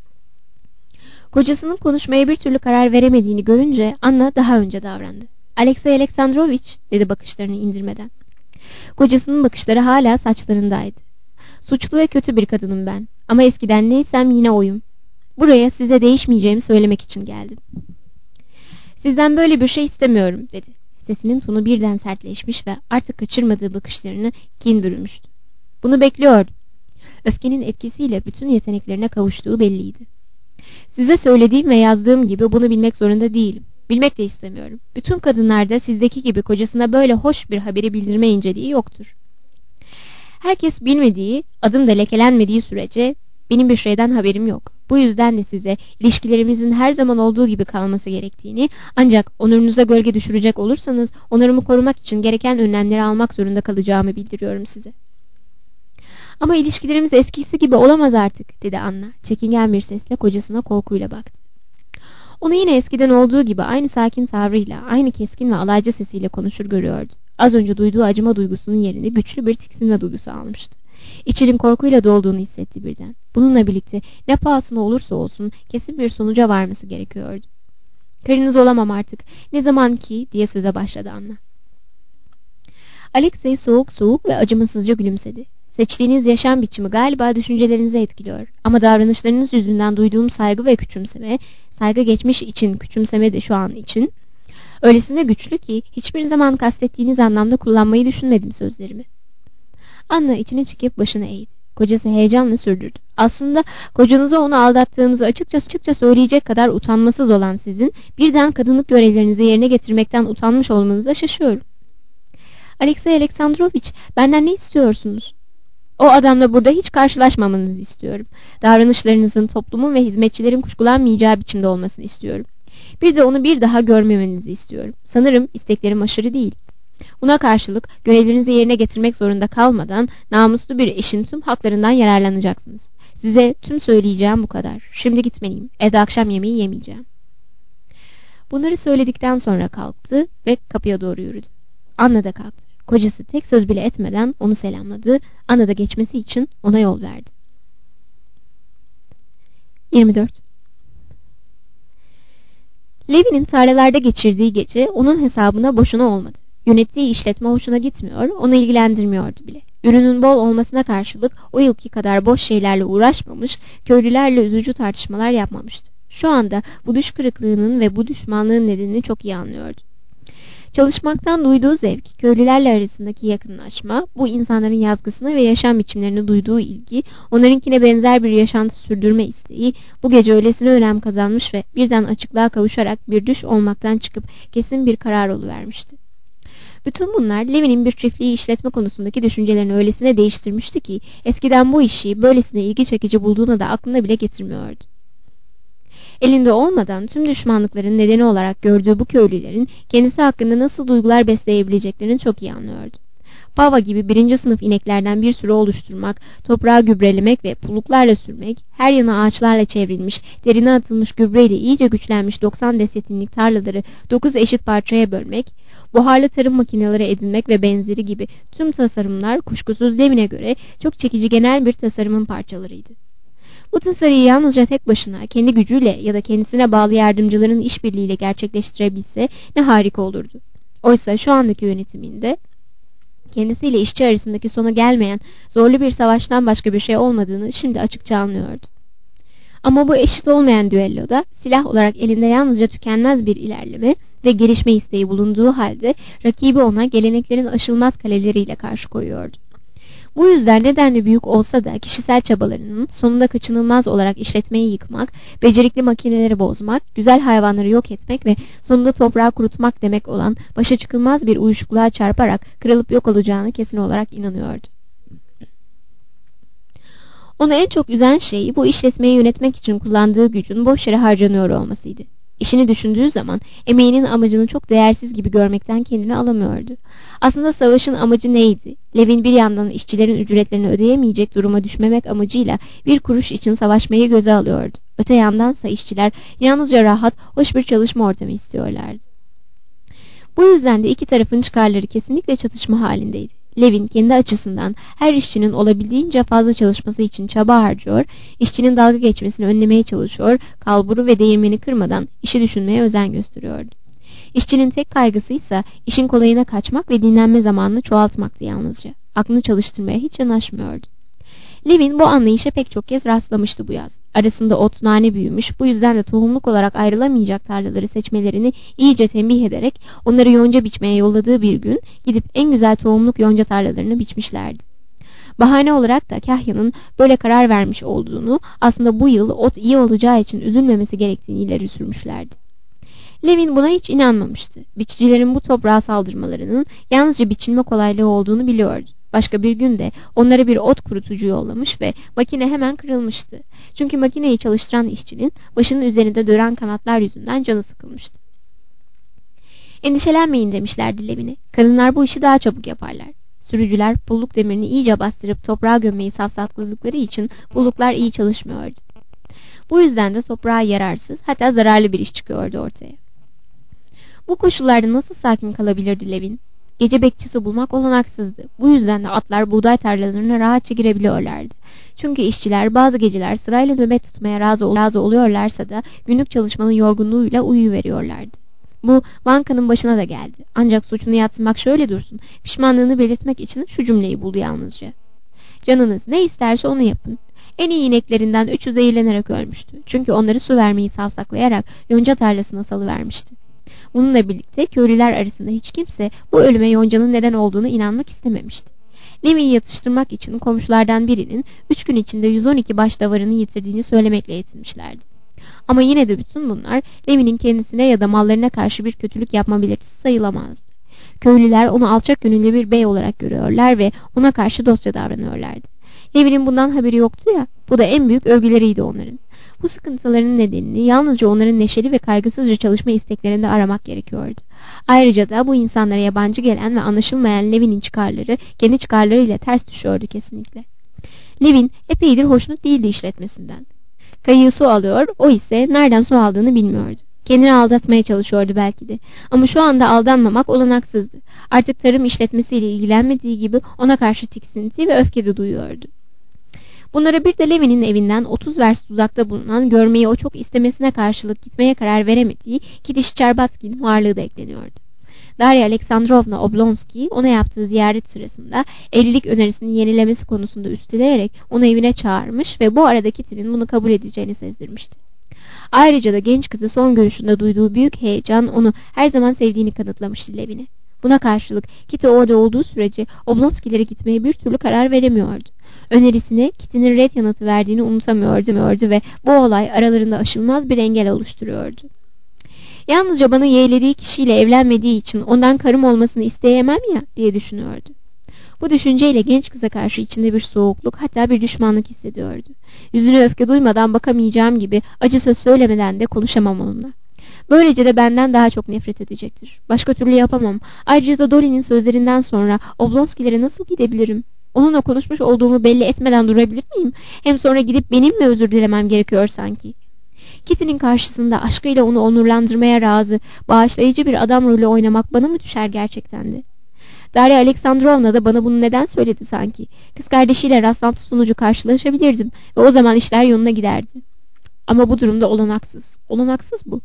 Kocasının konuşmaya bir türlü karar veremediğini görünce Anna daha önce davrandı. "Alexey Aleksandrovich," dedi bakışlarını indirmeden. Kocasının bakışları hala saçlarındaydı. "Suçlu ve kötü bir kadınım ben. Ama eskiden neysem yine oyum. Buraya size değişmeyeceğimi söylemek için geldim." "Sizden böyle bir şey istemiyorum," dedi. Sesinin tonu birden sertleşmiş ve artık kaçırmadığı bakışlarını kin bürümüştü. "Bunu bekliyordum." Öfkenin etkisiyle bütün yeteneklerine kavuştuğu belliydi. "Size söylediğim ve yazdığım gibi bunu bilmek zorunda değilim. Bilmek de istemiyorum. Bütün kadınlarda sizdeki gibi kocasına böyle hoş bir haberi bildirme inceliği yoktur. Herkes bilmediği, adım da lekelenmediği sürece benim bir şeyden haberim yok. Bu yüzden de size ilişkilerimizin her zaman olduğu gibi kalması gerektiğini, ancak onurunuza gölge düşürecek olursanız onurumu korumak için gereken önlemleri almak zorunda kalacağımı bildiriyorum size." "Ama ilişkilerimiz eskisi gibi olamaz artık," dedi Anna. Çekingen bir sesle kocasına korkuyla baktı. Onu yine eskiden olduğu gibi aynı sakin tavrıyla, aynı keskin ve alaycı sesiyle konuşur görüyordu. Az önce duyduğu acıma duygusunun yerini güçlü bir tiksinme duygusu almıştı. İçinin korkuyla dolduğunu hissetti birden. Bununla birlikte ne pahasına olursa olsun kesin bir sonuca varması gerekiyordu. "Karınız olamam artık. Ne zaman ki?" diye söze başladı Anna. Alexey soğuk soğuk ve acımasızca gülümsedi. "Seçtiğiniz yaşam biçimi galiba düşüncelerinizi etkiliyor. Ama davranışlarınız yüzünden duyduğum saygı ve küçümseme, saygı geçmiş için, küçümseme de şu an için, öylesine güçlü ki hiçbir zaman kastettiğiniz anlamda kullanmayı düşünmedim sözlerimi." Anna içine çekip başını eğdi. Kocası heyecanla sürdürdü. "Aslında kocanıza onu aldattığınızı açıkça açıkça söyleyecek kadar utanmasız olan sizin birden kadınlık görevlerinizi yerine getirmekten utanmış olmanıza şaşıyorum." "Alexey Aleksandrovich, benden ne istiyorsunuz?" "O adamla burada hiç karşılaşmamanızı istiyorum. Davranışlarınızın toplumun ve hizmetçilerin kuşkulanmayacağı biçimde olmasını istiyorum. Bir de onu bir daha görmemenizi istiyorum. Sanırım isteklerim aşırı değil. Buna karşılık görevlerinizi yerine getirmek zorunda kalmadan namuslu bir eşin tüm haklarından yararlanacaksınız. Size tüm söyleyeceğim bu kadar. Şimdi gitmeliyim. Evde akşam yemeği yemeyeceğim." Bunları söyledikten sonra kalktı ve kapıya doğru yürüdü. Anna da kalktı. Kocası tek söz bile etmeden onu selamladı. Anna da geçmesi için ona yol verdi. yirmi dört. Levi'nin tarlalarda geçirdiği gece onun hesabına boşuna olmadı. Yönettiği işletme hoşuna gitmiyor, onu ilgilendirmiyordu bile. Ürünün bol olmasına karşılık o yılki kadar boş şeylerle uğraşmamış, köylülerle üzücü tartışmalar yapmamıştı. Şu anda bu düş kırıklığının ve bu düşmanlığın nedenini çok iyi anlıyordu. Çalışmaktan duyduğu zevk, köylülerle arasındaki yakınlaşma, bu insanların yazgısına ve yaşam biçimlerine duyduğu ilgi, onlarınkine benzer bir yaşantı sürdürme isteği bu gece öylesine önem kazanmış ve birden açıklığa kavuşarak bir düş olmaktan çıkıp kesin bir karar oluvermişti. Bütün bunlar Levi'nin bir çiftliği işletme konusundaki düşüncelerini öylesine değiştirmişti ki eskiden bu işi böylesine ilgi çekici bulduğuna da aklına bile getirmiyordu. Elinde olmadan tüm düşmanlıkların nedeni olarak gördüğü bu köylülerin kendisi hakkında nasıl duygular besleyebileceklerini çok iyi anlıyordu. Pava gibi birinci sınıf ineklerden bir sürü oluşturmak, toprağı gübrelemek ve puluklarla sürmek, her yana ağaçlarla çevrilmiş, derine atılmış gübreyle iyice güçlenmiş doksan desetinlik tarlaları dokuz eşit parçaya bölmek, buharlı tarım makineleri edinmek ve benzeri gibi tüm tasarımlar kuşkusuz Levin'e göre çok çekici genel bir tasarımın parçalarıydı. Bu tasarıyı yalnızca tek başına, kendi gücüyle ya da kendisine bağlı yardımcıların işbirliğiyle gerçekleştirebilse ne harika olurdu. Oysa şu andaki yönetiminde kendisiyle işçi arasındaki sona gelmeyen zorlu bir savaştan başka bir şey olmadığını şimdi açıkça anlıyordu. Ama bu eşit olmayan düelloda silah olarak elinde yalnızca tükenmez bir ilerleme ve gelişme isteği bulunduğu halde rakibi ona geleneklerin aşılmaz kaleleriyle karşı koyuyordu. Bu yüzden nedenli büyük olsa da kişisel çabalarının sonunda kaçınılmaz olarak işletmeyi yıkmak, becerikli makineleri bozmak, güzel hayvanları yok etmek ve sonunda toprağı kurutmak demek olan başa çıkılmaz bir uyuşukluğa çarparak kırılıp yok olacağını kesin olarak inanıyordu. Onu en çok üzen şey bu işletmeyi yönetmek için kullandığı gücün boş yere harcanıyor olmasıydı. İşini düşündüğü zaman emeğinin amacını çok değersiz gibi görmekten kendini alamıyordu. Aslında savaşın amacı neydi? Levin bir yandan işçilerin ücretlerini ödeyemeyecek duruma düşmemek amacıyla bir kuruş için savaşmayı göze alıyordu. Öte yandansa işçiler yalnızca rahat, hoş bir çalışma ortamı istiyorlardı. Bu yüzden de iki tarafın çıkarları kesinlikle çatışma halindeydi. Levin kendi açısından her işçinin olabildiğince fazla çalışması için çaba harcıyor, işçinin dalga geçmesini önlemeye çalışıyor, kalburu ve değirmeni kırmadan işi düşünmeye özen gösteriyordu. İşçinin tek kaygısıysa işin kolayına kaçmak ve dinlenme zamanını çoğaltmaktı yalnızca. Aklını çalıştırmaya hiç yanaşmıyordu. Levin bu anlayışa pek çok kez rastlamıştı bu yaz. Arasında ot, nane büyümüş, bu yüzden de tohumluk olarak ayrılamayacak tarlaları seçmelerini iyice tembih ederek onları yonca biçmeye yolladığı bir gün gidip en güzel tohumluk yonca tarlalarını biçmişlerdi. Bahane olarak da Kahya'nın böyle karar vermiş olduğunu, aslında bu yıl ot iyi olacağı için üzülmemesi gerektiğini ileri sürmüşlerdi. Levin buna hiç inanmamıştı. Biçicilerin bu toprağa saldırmalarının yalnızca biçilme kolaylığı olduğunu biliyordu. Başka bir günde onlara bir ot kurutucu yollamış ve makine hemen kırılmıştı. Çünkü makineyi çalıştıran işçinin başının üzerinde dönen kanatlar yüzünden canı sıkılmıştı. Endişelenmeyin demişlerdi Levin'e. Kadınlar bu işi daha çabuk yaparlar. Sürücüler pulluk demirini iyice bastırıp toprağa gömmeyi safsatladıkları için pulluklar iyi çalışmıyordu. Bu yüzden de toprağa yararsız, hatta zararlı bir iş çıkıyordu ortaya. Bu koşullarda nasıl sakin kalabilirdi Levin? Gece bekçisi bulmak olanaksızdı. Bu yüzden de atlar buğday tarlalarına rahatça girebiliyorlardı. Çünkü işçiler bazı geceler sırayla nöbet tutmaya razı, ol razı oluyorlarsa da günlük çalışmanın yorgunluğuyla uyuyuveriyorlardı. Bu bankanın başına da geldi. Ancak suçunu yatsımak şöyle dursun. Pişmanlığını belirtmek için şu cümleyi buldu yalnızca. Canınız ne isterse onu yapın. En iyi ineklerinden üçü zehirlenerek ölmüştü. Çünkü onları su vermeyi savsaklayarak yonca tarlasına salıvermişti. Bununla birlikte köylüler arasında hiç kimse bu ölüme yoncanın neden olduğunu inanmak istememişti. Levin'i yatıştırmak için komşulardan birinin üç gün içinde yüz on iki baş davarını yitirdiğini söylemekle yetinmişlerdi. Ama yine de bütün bunlar Levin'in kendisine ya da mallarına karşı bir kötülük yapma belirtisi sayılamazdı. Köylüler onu alçak gönüllü bir bey olarak görüyorlar ve ona karşı dostça davranıyorlardı. Levin'in bundan haberi yoktu ya, bu da en büyük övgüleriydi onların. Bu sıkıntıların nedenini yalnızca onların neşeli ve kaygısızca çalışma isteklerinde aramak gerekiyordu. Ayrıca da bu insanlara yabancı gelen ve anlaşılmayan Levin'in çıkarları kendi çıkarlarıyla ters düşüyordu kesinlikle. Levin epeydir hoşnut değildi işletmesinden. Kayığı su alıyor, o ise nereden su aldığını bilmiyordu. Kendini aldatmaya çalışıyordu belki de. Ama şu anda aldanmamak olanaksızdı. Artık tarım işletmesiyle ilgilenmediği gibi ona karşı tiksinti ve öfke de duyuyordu. Bunlara bir de Levin'in evinden otuz verst uzakta bulunan, görmeyi o çok istemesine karşılık gitmeye karar veremediği Kidiş Çerbatkin varlığı da ekleniyordu. Darya Aleksandrovna Oblonski ona yaptığı ziyaret sırasında evlilik önerisini yenilemesi konusunda üsteleyerek onu evine çağırmış ve bu arada Kitty'nin bunu kabul edeceğini sezdirmişti. Ayrıca da genç kızı son görüşünde duyduğu büyük heyecan onu her zaman sevdiğini kanıtlamıştı Levin'e. Buna karşılık Kitty orada olduğu sürece Oblonsky'lere gitmeye bir türlü karar veremiyordu. Önerisine Kitty'nin red yanıtı verdiğini unutamıyordu ve bu olay aralarında aşılmaz bir engel oluşturuyordu. Yalnızca bana yeğlediği kişiyle evlenmediği için ondan karım olmasını isteyemem ya diye düşünüyordu. Bu düşünceyle genç kıza karşı içinde bir soğukluk, hatta bir düşmanlık hissediyordu. Yüzüne öfke duymadan bakamayacağım gibi acı söz söylemeden de konuşamam onunla. Böylece de benden daha çok nefret edecektir. Başka türlü yapamam. Ayrıca da Dolly'nin sözlerinden sonra Oblonsky'lere nasıl gidebilirim? Onunla konuşmuş olduğumu belli etmeden durabilir miyim? Hem sonra gidip benim mi özür dilemem gerekiyor sanki? Kitty'nin karşısında aşkıyla onu onurlandırmaya razı, bağışlayıcı bir adam rolü oynamak bana mı düşer gerçekten de? Darya Aleksandrovna da bana bunu neden söyledi sanki? Kız kardeşiyle rastlantı sonucu karşılaşabilirdim ve o zaman işler yoluna giderdi. Ama bu durumda olanaksız. Olanaksız bu.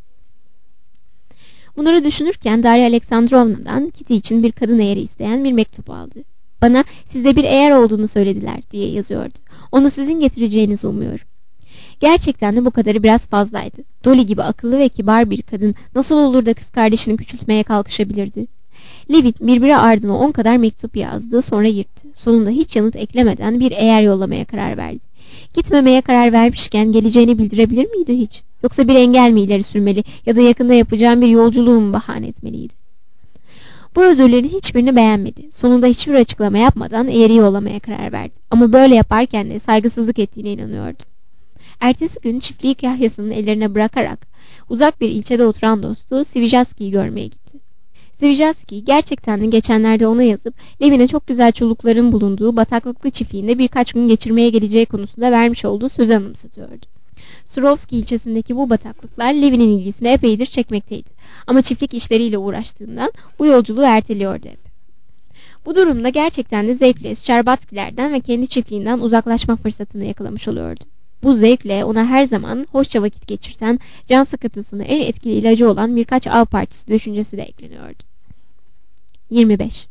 Bunları düşünürken Darya Aleksandrovna'dan Kitty için bir kadın eğeri isteyen bir mektup aldı. Bana sizde bir eğer olduğunu söylediler diye yazıyordu. Onu sizin getireceğinizi umuyorum. Gerçekten de bu kadarı biraz fazlaydı. Dolly gibi akıllı ve kibar bir kadın nasıl olur da kız kardeşini küçültmeye kalkışabilirdi? Levin birbiri ardına on kadar mektup yazdı, sonra yırttı. Sonunda hiç yanıt eklemeden bir eğer yollamaya karar verdi. Gitmemeye karar vermişken geleceğini bildirebilir miydi hiç? Yoksa bir engel mi ileri sürmeli ya da yakında yapacağım bir yolculuğu mu bahane etmeliydi? Bu özürlerin hiçbirini beğenmedi. Sonunda hiçbir açıklama yapmadan eğri yollamaya karar verdi. Ama böyle yaparken de saygısızlık ettiğine inanıyordu. Ertesi gün çiftliği kahyasının ellerine bırakarak uzak bir ilçede oturan dostu Svijaski'yi görmeye gitti. Svijaski gerçekten de geçenlerde ona yazıp Levin'e çok güzel çolukların bulunduğu bataklıklı çiftliğinde birkaç gün geçirmeye geleceği konusunda vermiş olduğu sözü anımsatıyordu. Surovski ilçesindeki bu bataklıklar Levin'in ilgisini epeydir çekmekteydi. Ama çiftlik işleriyle uğraştığından bu yolculuğu erteliyordu hep. Bu durumda gerçekten de zevkle Şarbatskilerden ve kendi çiftliğinden uzaklaşma fırsatını yakalamış oluyordu. Bu zevkle ona her zaman hoşça vakit geçirten, can sıkıntısına en etkili ilacı olan birkaç av partisi düşüncesi de ekleniyordu. yirmi beş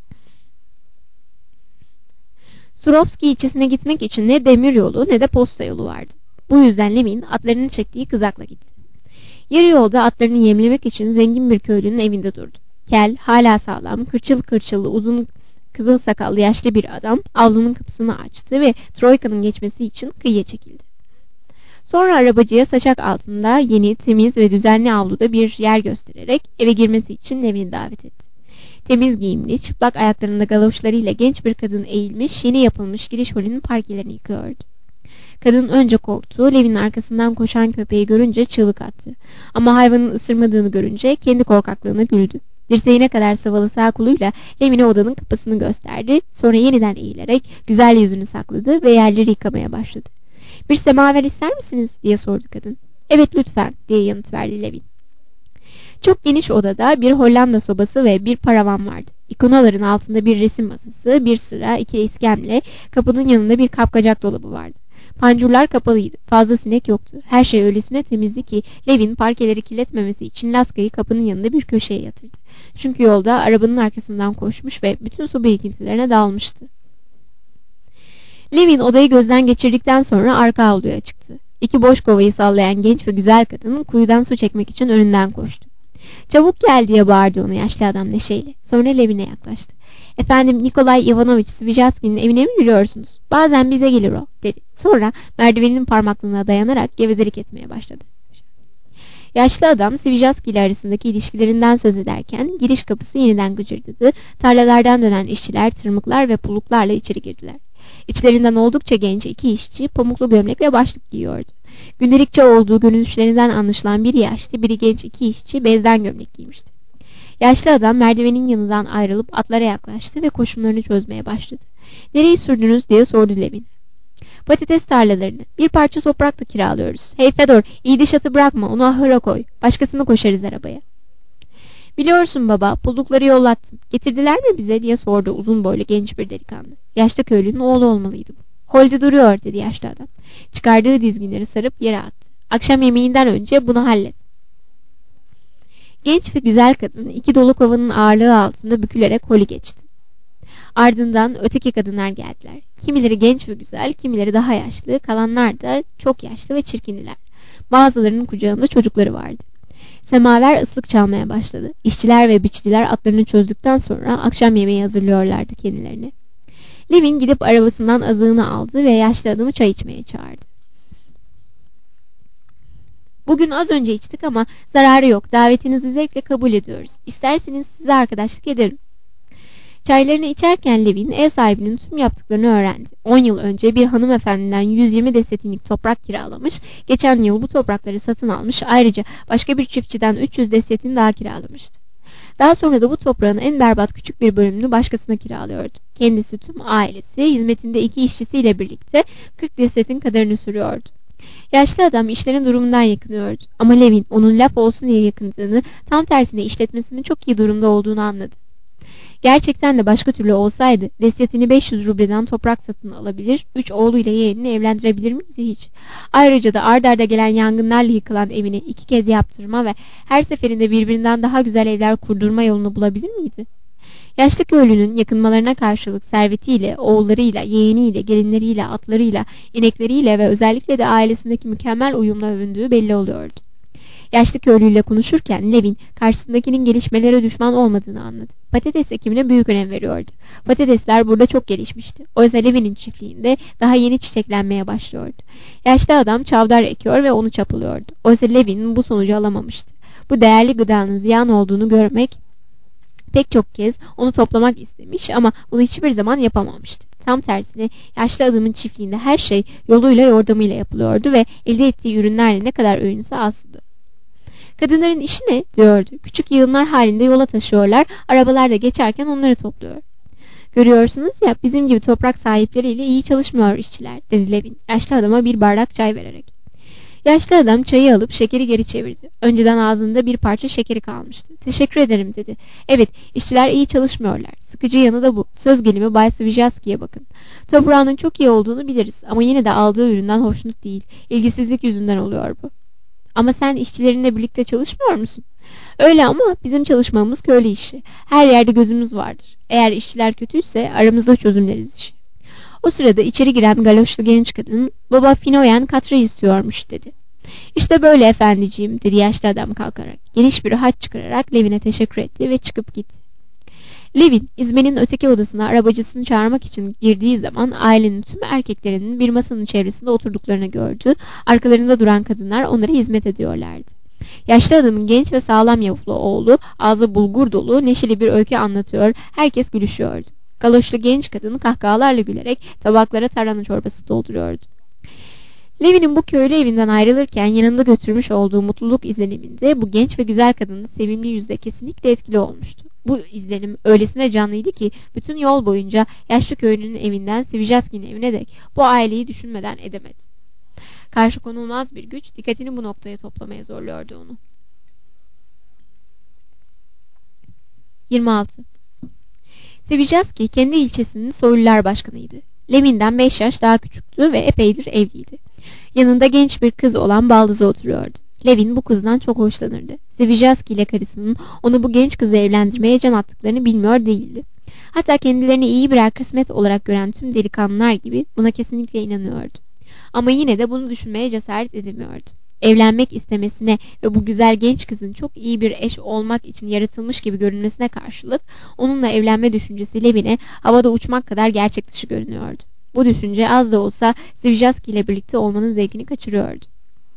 Surovski ilçesine gitmek için ne demiryolu ne de posta yolu vardı. Bu yüzden Levin atlarını çektiği kızakla gitti. Yarı yolda atlarını yemlemek için zengin bir köylünün evinde durdu. Kel, hala sağlam, kırçıl kırçıllı, uzun kızıl sakallı yaşlı bir adam avlunun kapısını açtı ve Troika'nın geçmesi için kıyıya çekildi. Sonra arabacıya saçak altında yeni, temiz ve düzenli avluda bir yer göstererek eve girmesi için Levin'i davet etti. Temiz giyimli, çıplak ayaklarında galoşlarıyla genç bir kadın eğilmiş, yeni yapılmış giriş holünün parkelerini yıkıyordu. Kadın önce korktu, Levin'in arkasından koşan köpeği görünce çığlık attı. Ama hayvanın ısırmadığını görünce kendi korkaklığına güldü. Dirseğine kadar sıvalı sağ koluyla Levin'e odanın kapısını gösterdi, sonra yeniden eğilerek güzel yüzünü sakladı ve yerleri yıkamaya başladı. "Bir semaver ister misiniz?" diye sordu kadın. "Evet lütfen," diye yanıt verdi Levin. Çok geniş odada bir Hollanda sobası ve bir paravan vardı. İkonaların altında bir resim masası, bir sıra, iki iskemle, kapının yanında bir kapkacak dolabı vardı. Pancurlar kapalıydı. Fazla sinek yoktu. Her şey öylesine temizdi ki Levin parkeleri kirletmemesi için Laska'yı kapının yanında bir köşeye yatırdı. Çünkü yolda arabanın arkasından koşmuş ve bütün su birikintilerine dalmıştı. Levin odayı gözden geçirdikten sonra arka avluya çıktı. İki boş kovayı sallayan genç ve güzel kadın kuyudan su çekmek için önünden koştu. "Çabuk gel," diye bağırdı onu yaşlı adam neşeyle. Sonra Levin'e yaklaştı. "Efendim, Nikolay Ivanovich Svijaski'nin evine mi yürüyorsunuz? Bazen bize gelir o," dedi. Sonra merdivenin parmaklığına dayanarak gevezelik etmeye başladı. Yaşlı adam Svijaski ile arasındaki ilişkilerinden söz ederken giriş kapısı yeniden gıcırdadı. Tarlalardan dönen işçiler tırmıklar ve pulluklarla içeri girdiler. İçlerinden oldukça genç iki işçi pamuklu gömlek ve başlık giyiyordu. Gündelikçe olduğu görünüşlerinden anlaşılan biri yaşlı, biri genç iki işçi bezden gömlek giymişti. Yaşlı adam merdivenin yanından ayrılıp atlara yaklaştı ve koşumlarını çözmeye başladı. "Nereyi sürdünüz?" diye sordu Levin. "Patates tarlalarını. Bir parça toprak da kiralıyoruz. Hey Fedor, İdişat'ı bırakma, onu ahıra koy. Başkasını koşarız arabaya." "Biliyorsun baba, pullukları yollattım. Getirdiler mi bize?" diye sordu uzun boylu genç bir delikanlı. Yaşlı köylünün oğlu olmalıydı bu. "Holde duruyor," dedi yaşlı adam. Çıkardığı dizginleri sarıp yere attı. "Akşam yemeğinden önce bunu hallet." Genç ve güzel kadın iki dolu kovanın ağırlığı altında bükülerek holü geçti. Ardından öteki kadınlar geldiler. Kimileri genç ve güzel, kimileri daha yaşlı, kalanlar da çok yaşlı ve çirkindiler. Bazılarının kucağında çocukları vardı. Semaver ıslık çalmaya başladı. İşçiler ve biççiler atlarını çözdükten sonra akşam yemeği hazırlıyorlardı kendilerine. Levin gidip arabasından azığını aldı ve yaşlı adamı çay içmeye çağırdı. Bugün az önce içtik ama zararı yok. Davetinizi zevkle kabul ediyoruz. İsterseniz size arkadaşlık ederim. Çaylarını içerken Levin ev sahibinin tüm yaptıklarını öğrendi. on yıl önce bir hanımefendiden yüz yirmi desetinlik toprak kiralamış, geçen yıl bu toprakları satın almış, ayrıca başka bir çiftçiden üç yüz desetin daha kiralamıştı. Daha sonra da bu toprağın en berbat küçük bir bölümünü başkasına kiralıyordu. Kendisi tüm ailesi, hizmetinde iki işçisiyle birlikte kırk desetin kadarını sürüyordu. Yaşlı adam işlerin durumundan yakınıyordu. Ama Levin onun laf olsun diye yakındığını, tam tersine işletmesinin çok iyi durumda olduğunu anladı. Gerçekten de başka türlü olsaydı desyatini beş yüz rubleden toprak satın alabilir, üç oğluyla yeğenini evlendirebilir miydi hiç? Ayrıca da ard arda gelen yangınlarla yıkılan evini iki kez yaptırma ve her seferinde birbirinden daha güzel evler kurdurma yolunu bulabilir miydi? Yaşlı köylünün yakınmalarına karşılık servetiyle, oğullarıyla, yeğeniyle, gelinleriyle, atlarıyla, inekleriyle ve özellikle de ailesindeki mükemmel uyumla övündüğü belli oluyordu. Yaşlı köylüyle konuşurken Levin karşısındakinin gelişmelere düşman olmadığını anladı. Patates ekimine büyük önem veriyordu. Patatesler burada çok gelişmişti. Oysa Levin'in çiftliğinde daha yeni çiçeklenmeye başlıyordu. Yaşlı adam çavdar ekiyor ve onu çapalıyordu. Oysa Levin bu sonucu alamamıştı. Bu değerli gıdanın ziyan olduğunu görmek pek çok kez onu toplamak istemiş ama bunu hiçbir zaman yapamamıştı. Tam tersine yaşlı adamın çiftliğinde her şey yoluyla yordamıyla yapılıyordu ve elde ettiği ürünlerle ne kadar övünse azdı. Kadınların işi ne? Diyordu. Küçük yığınlar halinde yola taşıyorlar, arabalarda geçerken onları topluyor. Görüyorsunuz ya, bizim gibi toprak sahipleriyle iyi çalışmıyor işçiler, dedi Levin, yaşlı adama bir bardak çay vererek. Yaşlı adam çayı alıp şekeri geri çevirdi. Önceden ağzında bir parça şekeri kalmıştı. Teşekkür ederim, dedi. Evet, işçiler iyi çalışmıyorlar. Sıkıcı yanı da bu. Söz gelimi Bay Svijaski'ye bakın. Toprağının çok iyi olduğunu biliriz ama yine de aldığı üründen hoşnut değil. İlgisizlik yüzünden oluyor bu. Ama sen işçilerinle birlikte çalışmıyor musun? Öyle ama bizim çalışmamız köylü işi. Her yerde gözümüz vardır. Eğer işçiler kötüyse aramızda çözümleriz işi. O sırada içeri giren galoşlu genç kadın, baba Finoyen katre istiyormuş, dedi. İşte böyle efendiciğim, dedi yaşlı adam kalkarak. Geniş bir haç çıkararak Levin'e teşekkür etti ve çıkıp gitti. Levin, İzmir'in öteki odasına arabacısını çağırmak için girdiği zaman ailenin tüm erkeklerinin bir masanın çevresinde oturduklarını gördü. Arkalarında duran kadınlar onlara hizmet ediyorlardı. Yaşlı adamın genç ve sağlam yapılı oğlu ağzı bulgur dolu neşeli bir öykü anlatıyor, herkes gülüşüyordu. Galoşlu genç kadın kahkahalarla gülerek tabaklara tarhana çorbası dolduruyordu. Levin'in bu köylü evinden ayrılırken yanında götürmüş olduğu mutluluk izleniminde bu genç ve güzel kadının sevimli yüzde kesinlikle etkili olmuştu. Bu izlenim öylesine canlıydı ki bütün yol boyunca yaşlı köylünün evinden Svijaski'nin evine dek bu aileyi düşünmeden edemedi. Karşı konulmaz bir güç dikkatini bu noktaya toplamaya zorluyordu onu. yirmi altı. Svijaski kendi ilçesinin soylular başkanıydı. Levin'den beş yaş daha küçüktü ve epeydir evliydi. Yanında genç bir kız olan baldızı oturuyordu. Levin bu kızdan çok hoşlanırdı. Svijaski ile karısının onu bu genç kızı evlendirmeye can attıklarını bilmiyor değildi. Hatta kendilerini iyi birer kısmet olarak gören tüm delikanlılar gibi buna kesinlikle inanıyordu. Ama yine de bunu düşünmeye cesaret edemiyordu. Evlenmek istemesine ve bu güzel genç kızın çok iyi bir eş olmak için yaratılmış gibi görünmesine karşılık onunla evlenme düşüncesi Levin'e havada uçmak kadar gerçek dışı görünüyordu. Bu düşünce az da olsa Svijaski ile birlikte olmanın zevkini kaçırıyordu.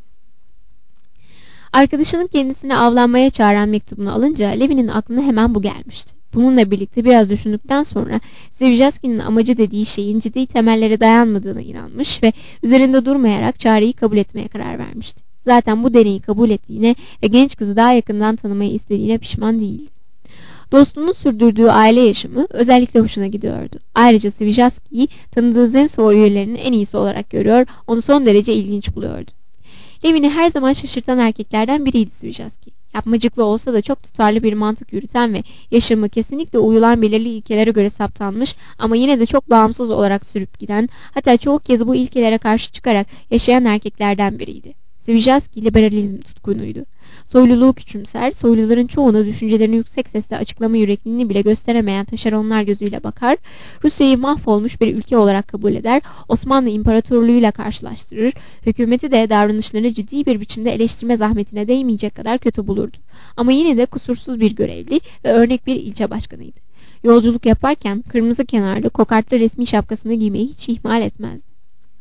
Arkadaşının kendisini avlanmaya çağıran mektubunu alınca Levin'in aklına hemen bu gelmişti. Bununla birlikte biraz düşündükten sonra Svijaski'nin amacı dediği şeyin ciddi temellere dayanmadığına inanmış ve üzerinde durmayarak çağrıyı kabul etmeye karar vermişti. Zaten bu deneyi kabul ettiğine ve genç kızı daha yakından tanımayı istediğine pişman değildi. Dostunun sürdürdüğü aile yaşamı özellikle hoşuna gidiyordu. Ayrıca Svijaski'yi tanıdığı Zemstvo üyelerinin en iyisi olarak görüyor, onu son derece ilginç buluyordu. Levin'i her zaman şaşırtan erkeklerden biriydi Svijaski. Yapmacıklı olsa da çok tutarlı bir mantık yürüten ve yaşamı kesinlikle uyulan belirli ilkelere göre saptanmış ama yine de çok bağımsız olarak sürüp giden, hatta çoğu kez bu ilkelere karşı çıkarak yaşayan erkeklerden biriydi. Svijaski liberalizm tutkunuydu. Soyluluğu küçümser, soyluların çoğuna düşüncelerini yüksek sesle açıklama yürekliliğini bile gösteremeyen taşeronlar gözüyle bakar, Rusya'yı mahvolmuş bir ülke olarak kabul eder, Osmanlı İmparatorluğu'yla karşılaştırır, hükümeti de davranışlarını ciddi bir biçimde eleştirme zahmetine değmeyecek kadar kötü bulurdu. Ama yine de kusursuz bir görevli ve örnek bir ilçe başkanıydı. Yolculuk yaparken kırmızı kenarlı, kokartlı resmi şapkasını giymeyi hiç ihmal etmezdi.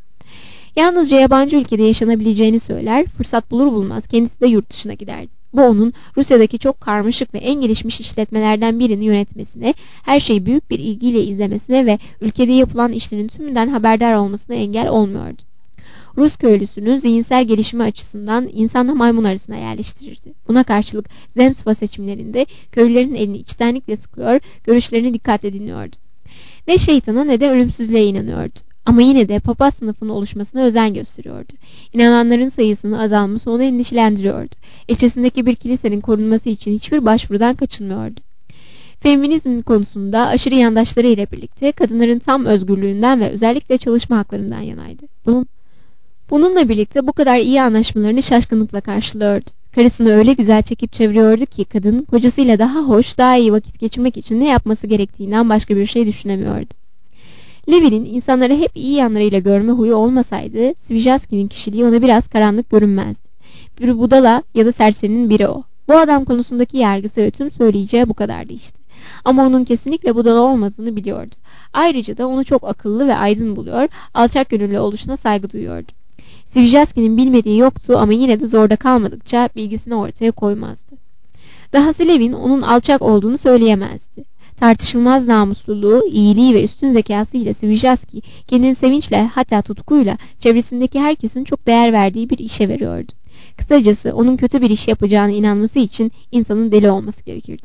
Yalnızca yabancı ülkede yaşanabileceğini söyler, fırsat bulur bulmaz kendisi de yurt dışına giderdi. Bu onun Rusya'daki çok karmaşık ve en gelişmiş işletmelerden birini yönetmesine, her şeyi büyük bir ilgiyle izlemesine ve ülkede yapılan işlerin tümünden haberdar olmasına engel olmuyordu. Rus köylüsünü zihinsel gelişimi açısından insanla maymun arasına yerleştirirdi. Buna karşılık Zemstva seçimlerinde köylülerin elini içtenlikle sıkıyor, görüşlerini dikkatle dinliyordu. Ne şeytana ne de ölümsüzlüğe inanıyordu. Ama yine de papaz sınıfının oluşmasına özen gösteriyordu. İnananların sayısının azalması onu endişelendiriyordu. İlçesindeki bir kilisenin korunması için hiçbir başvurudan kaçınmıyordu. Feminizm konusunda aşırı yandaşları ile birlikte kadınların tam özgürlüğünden ve özellikle çalışma haklarından yanaydı. Bunun, bununla birlikte bu kadar iyi anlaşmalarını şaşkınlıkla karşılıyordu. Karısını öyle güzel çekip çeviriyordu ki kadın kocasıyla daha hoş, daha iyi vakit geçirmek için ne yapması gerektiğinden başka bir şey düşünemiyordu. Levin'in insanları hep iyi yanlarıyla görme huyu olmasaydı, Svijaski'nin kişiliği ona biraz karanlık görünmezdi. Bir budala ya da serserinin biri o. Bu adam konusundaki yargısı ve tüm söyleyeceği bu kadardı işte. Ama onun kesinlikle budala olmadığını biliyordu. Ayrıca da onu çok akıllı ve aydın buluyor, alçak gönüllü oluşuna saygı duyuyordu. Svijaski'nin bilmediği yoktu ama yine de zorda kalmadıkça bilgisini ortaya koymazdı. Dahası Levin onun alçak olduğunu söyleyemezdi. Tartışılmaz namusluluğu, iyiliği ve üstün zekasıyla Svijaski kendini sevinçle hatta tutkuyla çevresindeki herkesin çok değer verdiği bir işe veriyordu. Kısacası onun kötü bir iş yapacağına inanması için insanın deli olması gerekirdi.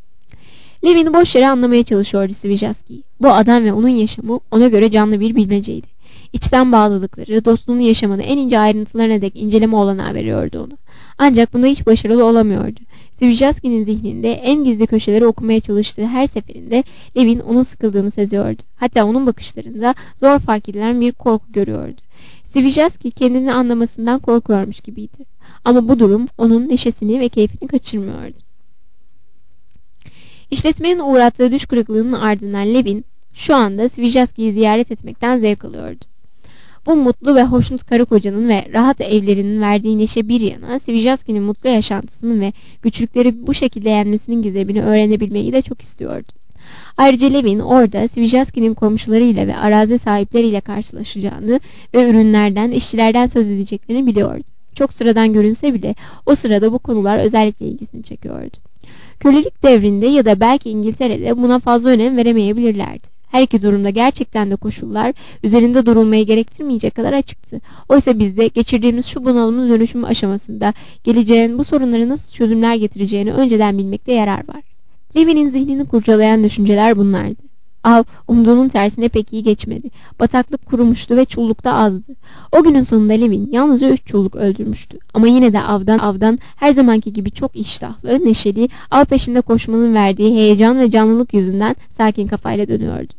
Levin'i boş yere anlamaya çalışıyordu Svijaski. Bu adam ve onun yaşamı ona göre canlı bir bilmeceydi. İçten bağlılıkları, dostluğunu yaşamanın en ince ayrıntılarına dek inceleme olanağı veriyordu onu. Ancak bunda hiç başarılı olamıyordu. Svijaski'nin zihninde en gizli köşeleri okumaya çalıştığı her seferinde Levin onun sıkıldığını seziyordu. Hatta onun bakışlarında zor fark edilen bir korku görüyordu. Svijaski kendini anlamasından korkuyormuş gibiydi. Ama bu durum onun neşesini ve keyfini kaçırmıyordu. İşletmenin uğrattığı düş kırıklığının ardından Levin şu anda Svijaski'yi ziyaret etmekten zevk alıyordu. Bu mutlu ve hoşnut karı kocanın ve rahat evlerinin verdiği neşe bir yana, Svijaski'nin mutlu yaşantısının ve güçlükleri bu şekilde yenmesinin gizemini öğrenebilmeyi de çok istiyordu. Ayrıca Levin orada Svijaski'nin komşularıyla ve arazi sahipleriyle karşılaşacağını ve ürünlerden, işçilerden söz edeceklerini biliyordu. Çok sıradan görünse bile o sırada bu konular özellikle ilgisini çekiyordu. Kölelik devrinde ya da belki İngiltere'de buna fazla önem veremeyebilirlerdi. Her iki durumda gerçekten de koşullar üzerinde durulmayı gerektirmeyecek kadar açıktı. Oysa bizde geçirdiğimiz şu bunalımın dönüşüm aşamasında geleceğin bu sorunları nasıl çözümler getireceğini önceden bilmekte yarar var. Levin'in zihnini kurcalayan düşünceler bunlardı. Av, umduğunun tersine pek iyi geçmedi. Bataklık kurumuştu ve çullukta azdı. O günün sonunda Levin yalnızca üç çulluk öldürmüştü. Ama yine de avdan avdan her zamanki gibi çok iştahlı, neşeli, av peşinde koşmanın verdiği heyecan ve canlılık yüzünden sakin kafayla dönüyordu.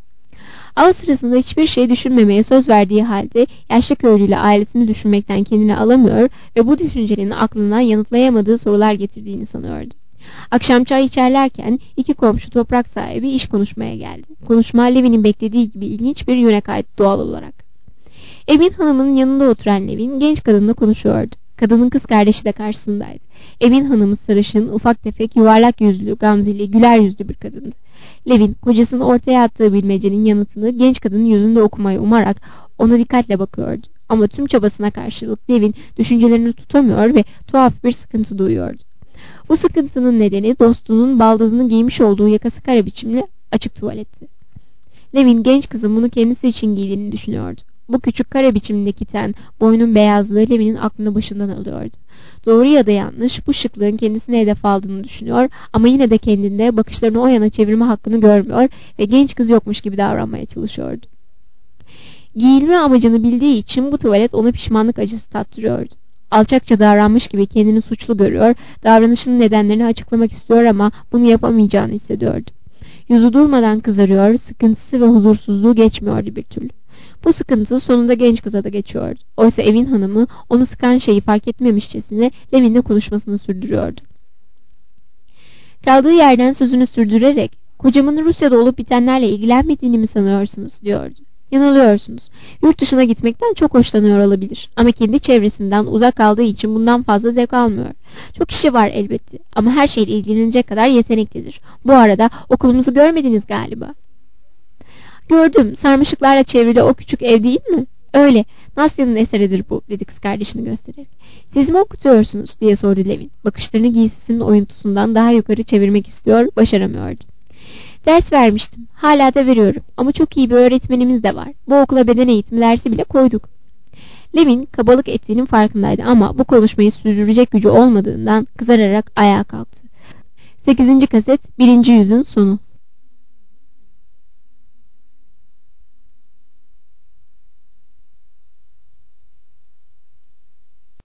Av sırasında hiçbir şey düşünmemeye söz verdiği halde yaşlı köylüyle ailesini düşünmekten kendini alamıyor ve bu düşüncenin aklına yanıtlayamadığı sorular getirdiğini sanıyordu. Akşam çay içerlerken iki komşu toprak sahibi iş konuşmaya geldi. Konuşma Levin'in beklediği gibi ilginç bir yöne kaydı doğal olarak. Evin hanımının yanında oturan Levin genç kadınla konuşuyordu. Kadının kız kardeşi de karşısındaydı. Evin hanımı sarışın, ufak tefek, yuvarlak yüzlü, gamzeli, güler yüzlü bir kadındı. Levin kocasının ortaya attığı bilmecenin yanıtını genç kadının yüzünde okumayı umarak ona dikkatle bakıyordu. Ama tüm çabasına karşılık Levin düşüncelerini tutamıyor ve tuhaf bir sıkıntı duyuyordu. Bu sıkıntının nedeni dostunun baldızını giymiş olduğu yakası kara biçimli açık tuvaletti. Levin genç kızın bunu kendisi için giydiğini düşünüyordu. Bu küçük kara biçimindeki ten, boynun beyazlığı Levin'in aklını başından alıyordu. Doğru ya da yanlış bu şıklığın kendisine hedef aldığını düşünüyor ama yine de kendinde bakışlarını o yana çevirme hakkını görmüyor ve genç kız yokmuş gibi davranmaya çalışıyordu. Giyilme amacını bildiği için bu tuvalet ona pişmanlık acısı tattırıyordu. Alçakça davranmış gibi kendini suçlu görüyor, davranışının nedenlerini açıklamak istiyor ama bunu yapamayacağını hissediyordu. Yüzü durmadan kızarıyor, sıkıntısı ve huzursuzluğu geçmiyordu bir türlü. Bu sıkıntı sonunda genç kıza da geçiyordu. Oysa evin hanımı onu sıkan şeyi fark etmemişçesine Levin'le konuşmasını sürdürüyordu. Kaldığı yerden sözünü sürdürerek, "Kocamın Rusya'da olup bitenlerle ilgilenmediğini mi sanıyorsunuz?" diyordu. "Yanılıyorsunuz. Yurt dışına gitmekten çok hoşlanıyor olabilir. Ama kendi çevresinden uzak kaldığı için bundan fazla zevk almıyor. Çok işi var elbette. Ama her şeyle ilgilenecek kadar yeteneklidir. Bu arada okulumuzu görmediniz galiba." "Gördüm. Sarmaşıklarla çevrili o küçük ev değil mi?" "Öyle. Nastya'nın eseridir bu," dedi kız kardeşini göstererek. "Siz mi okutuyorsunuz?" diye sordu Levin. Bakışlarını giysisinin oyuntusundan daha yukarı çevirmek istiyor, başaramıyordu. "Ders vermiştim. Hala da veriyorum. Ama çok iyi bir öğretmenimiz de var. Bu okula beden eğitimi dersi bile koyduk." Levin kabalık ettiğinin farkındaydı ama bu konuşmayı sürdürecek gücü olmadığından kızararak ayağa kalktı. sekizinci kaset birinci yüzün sonu.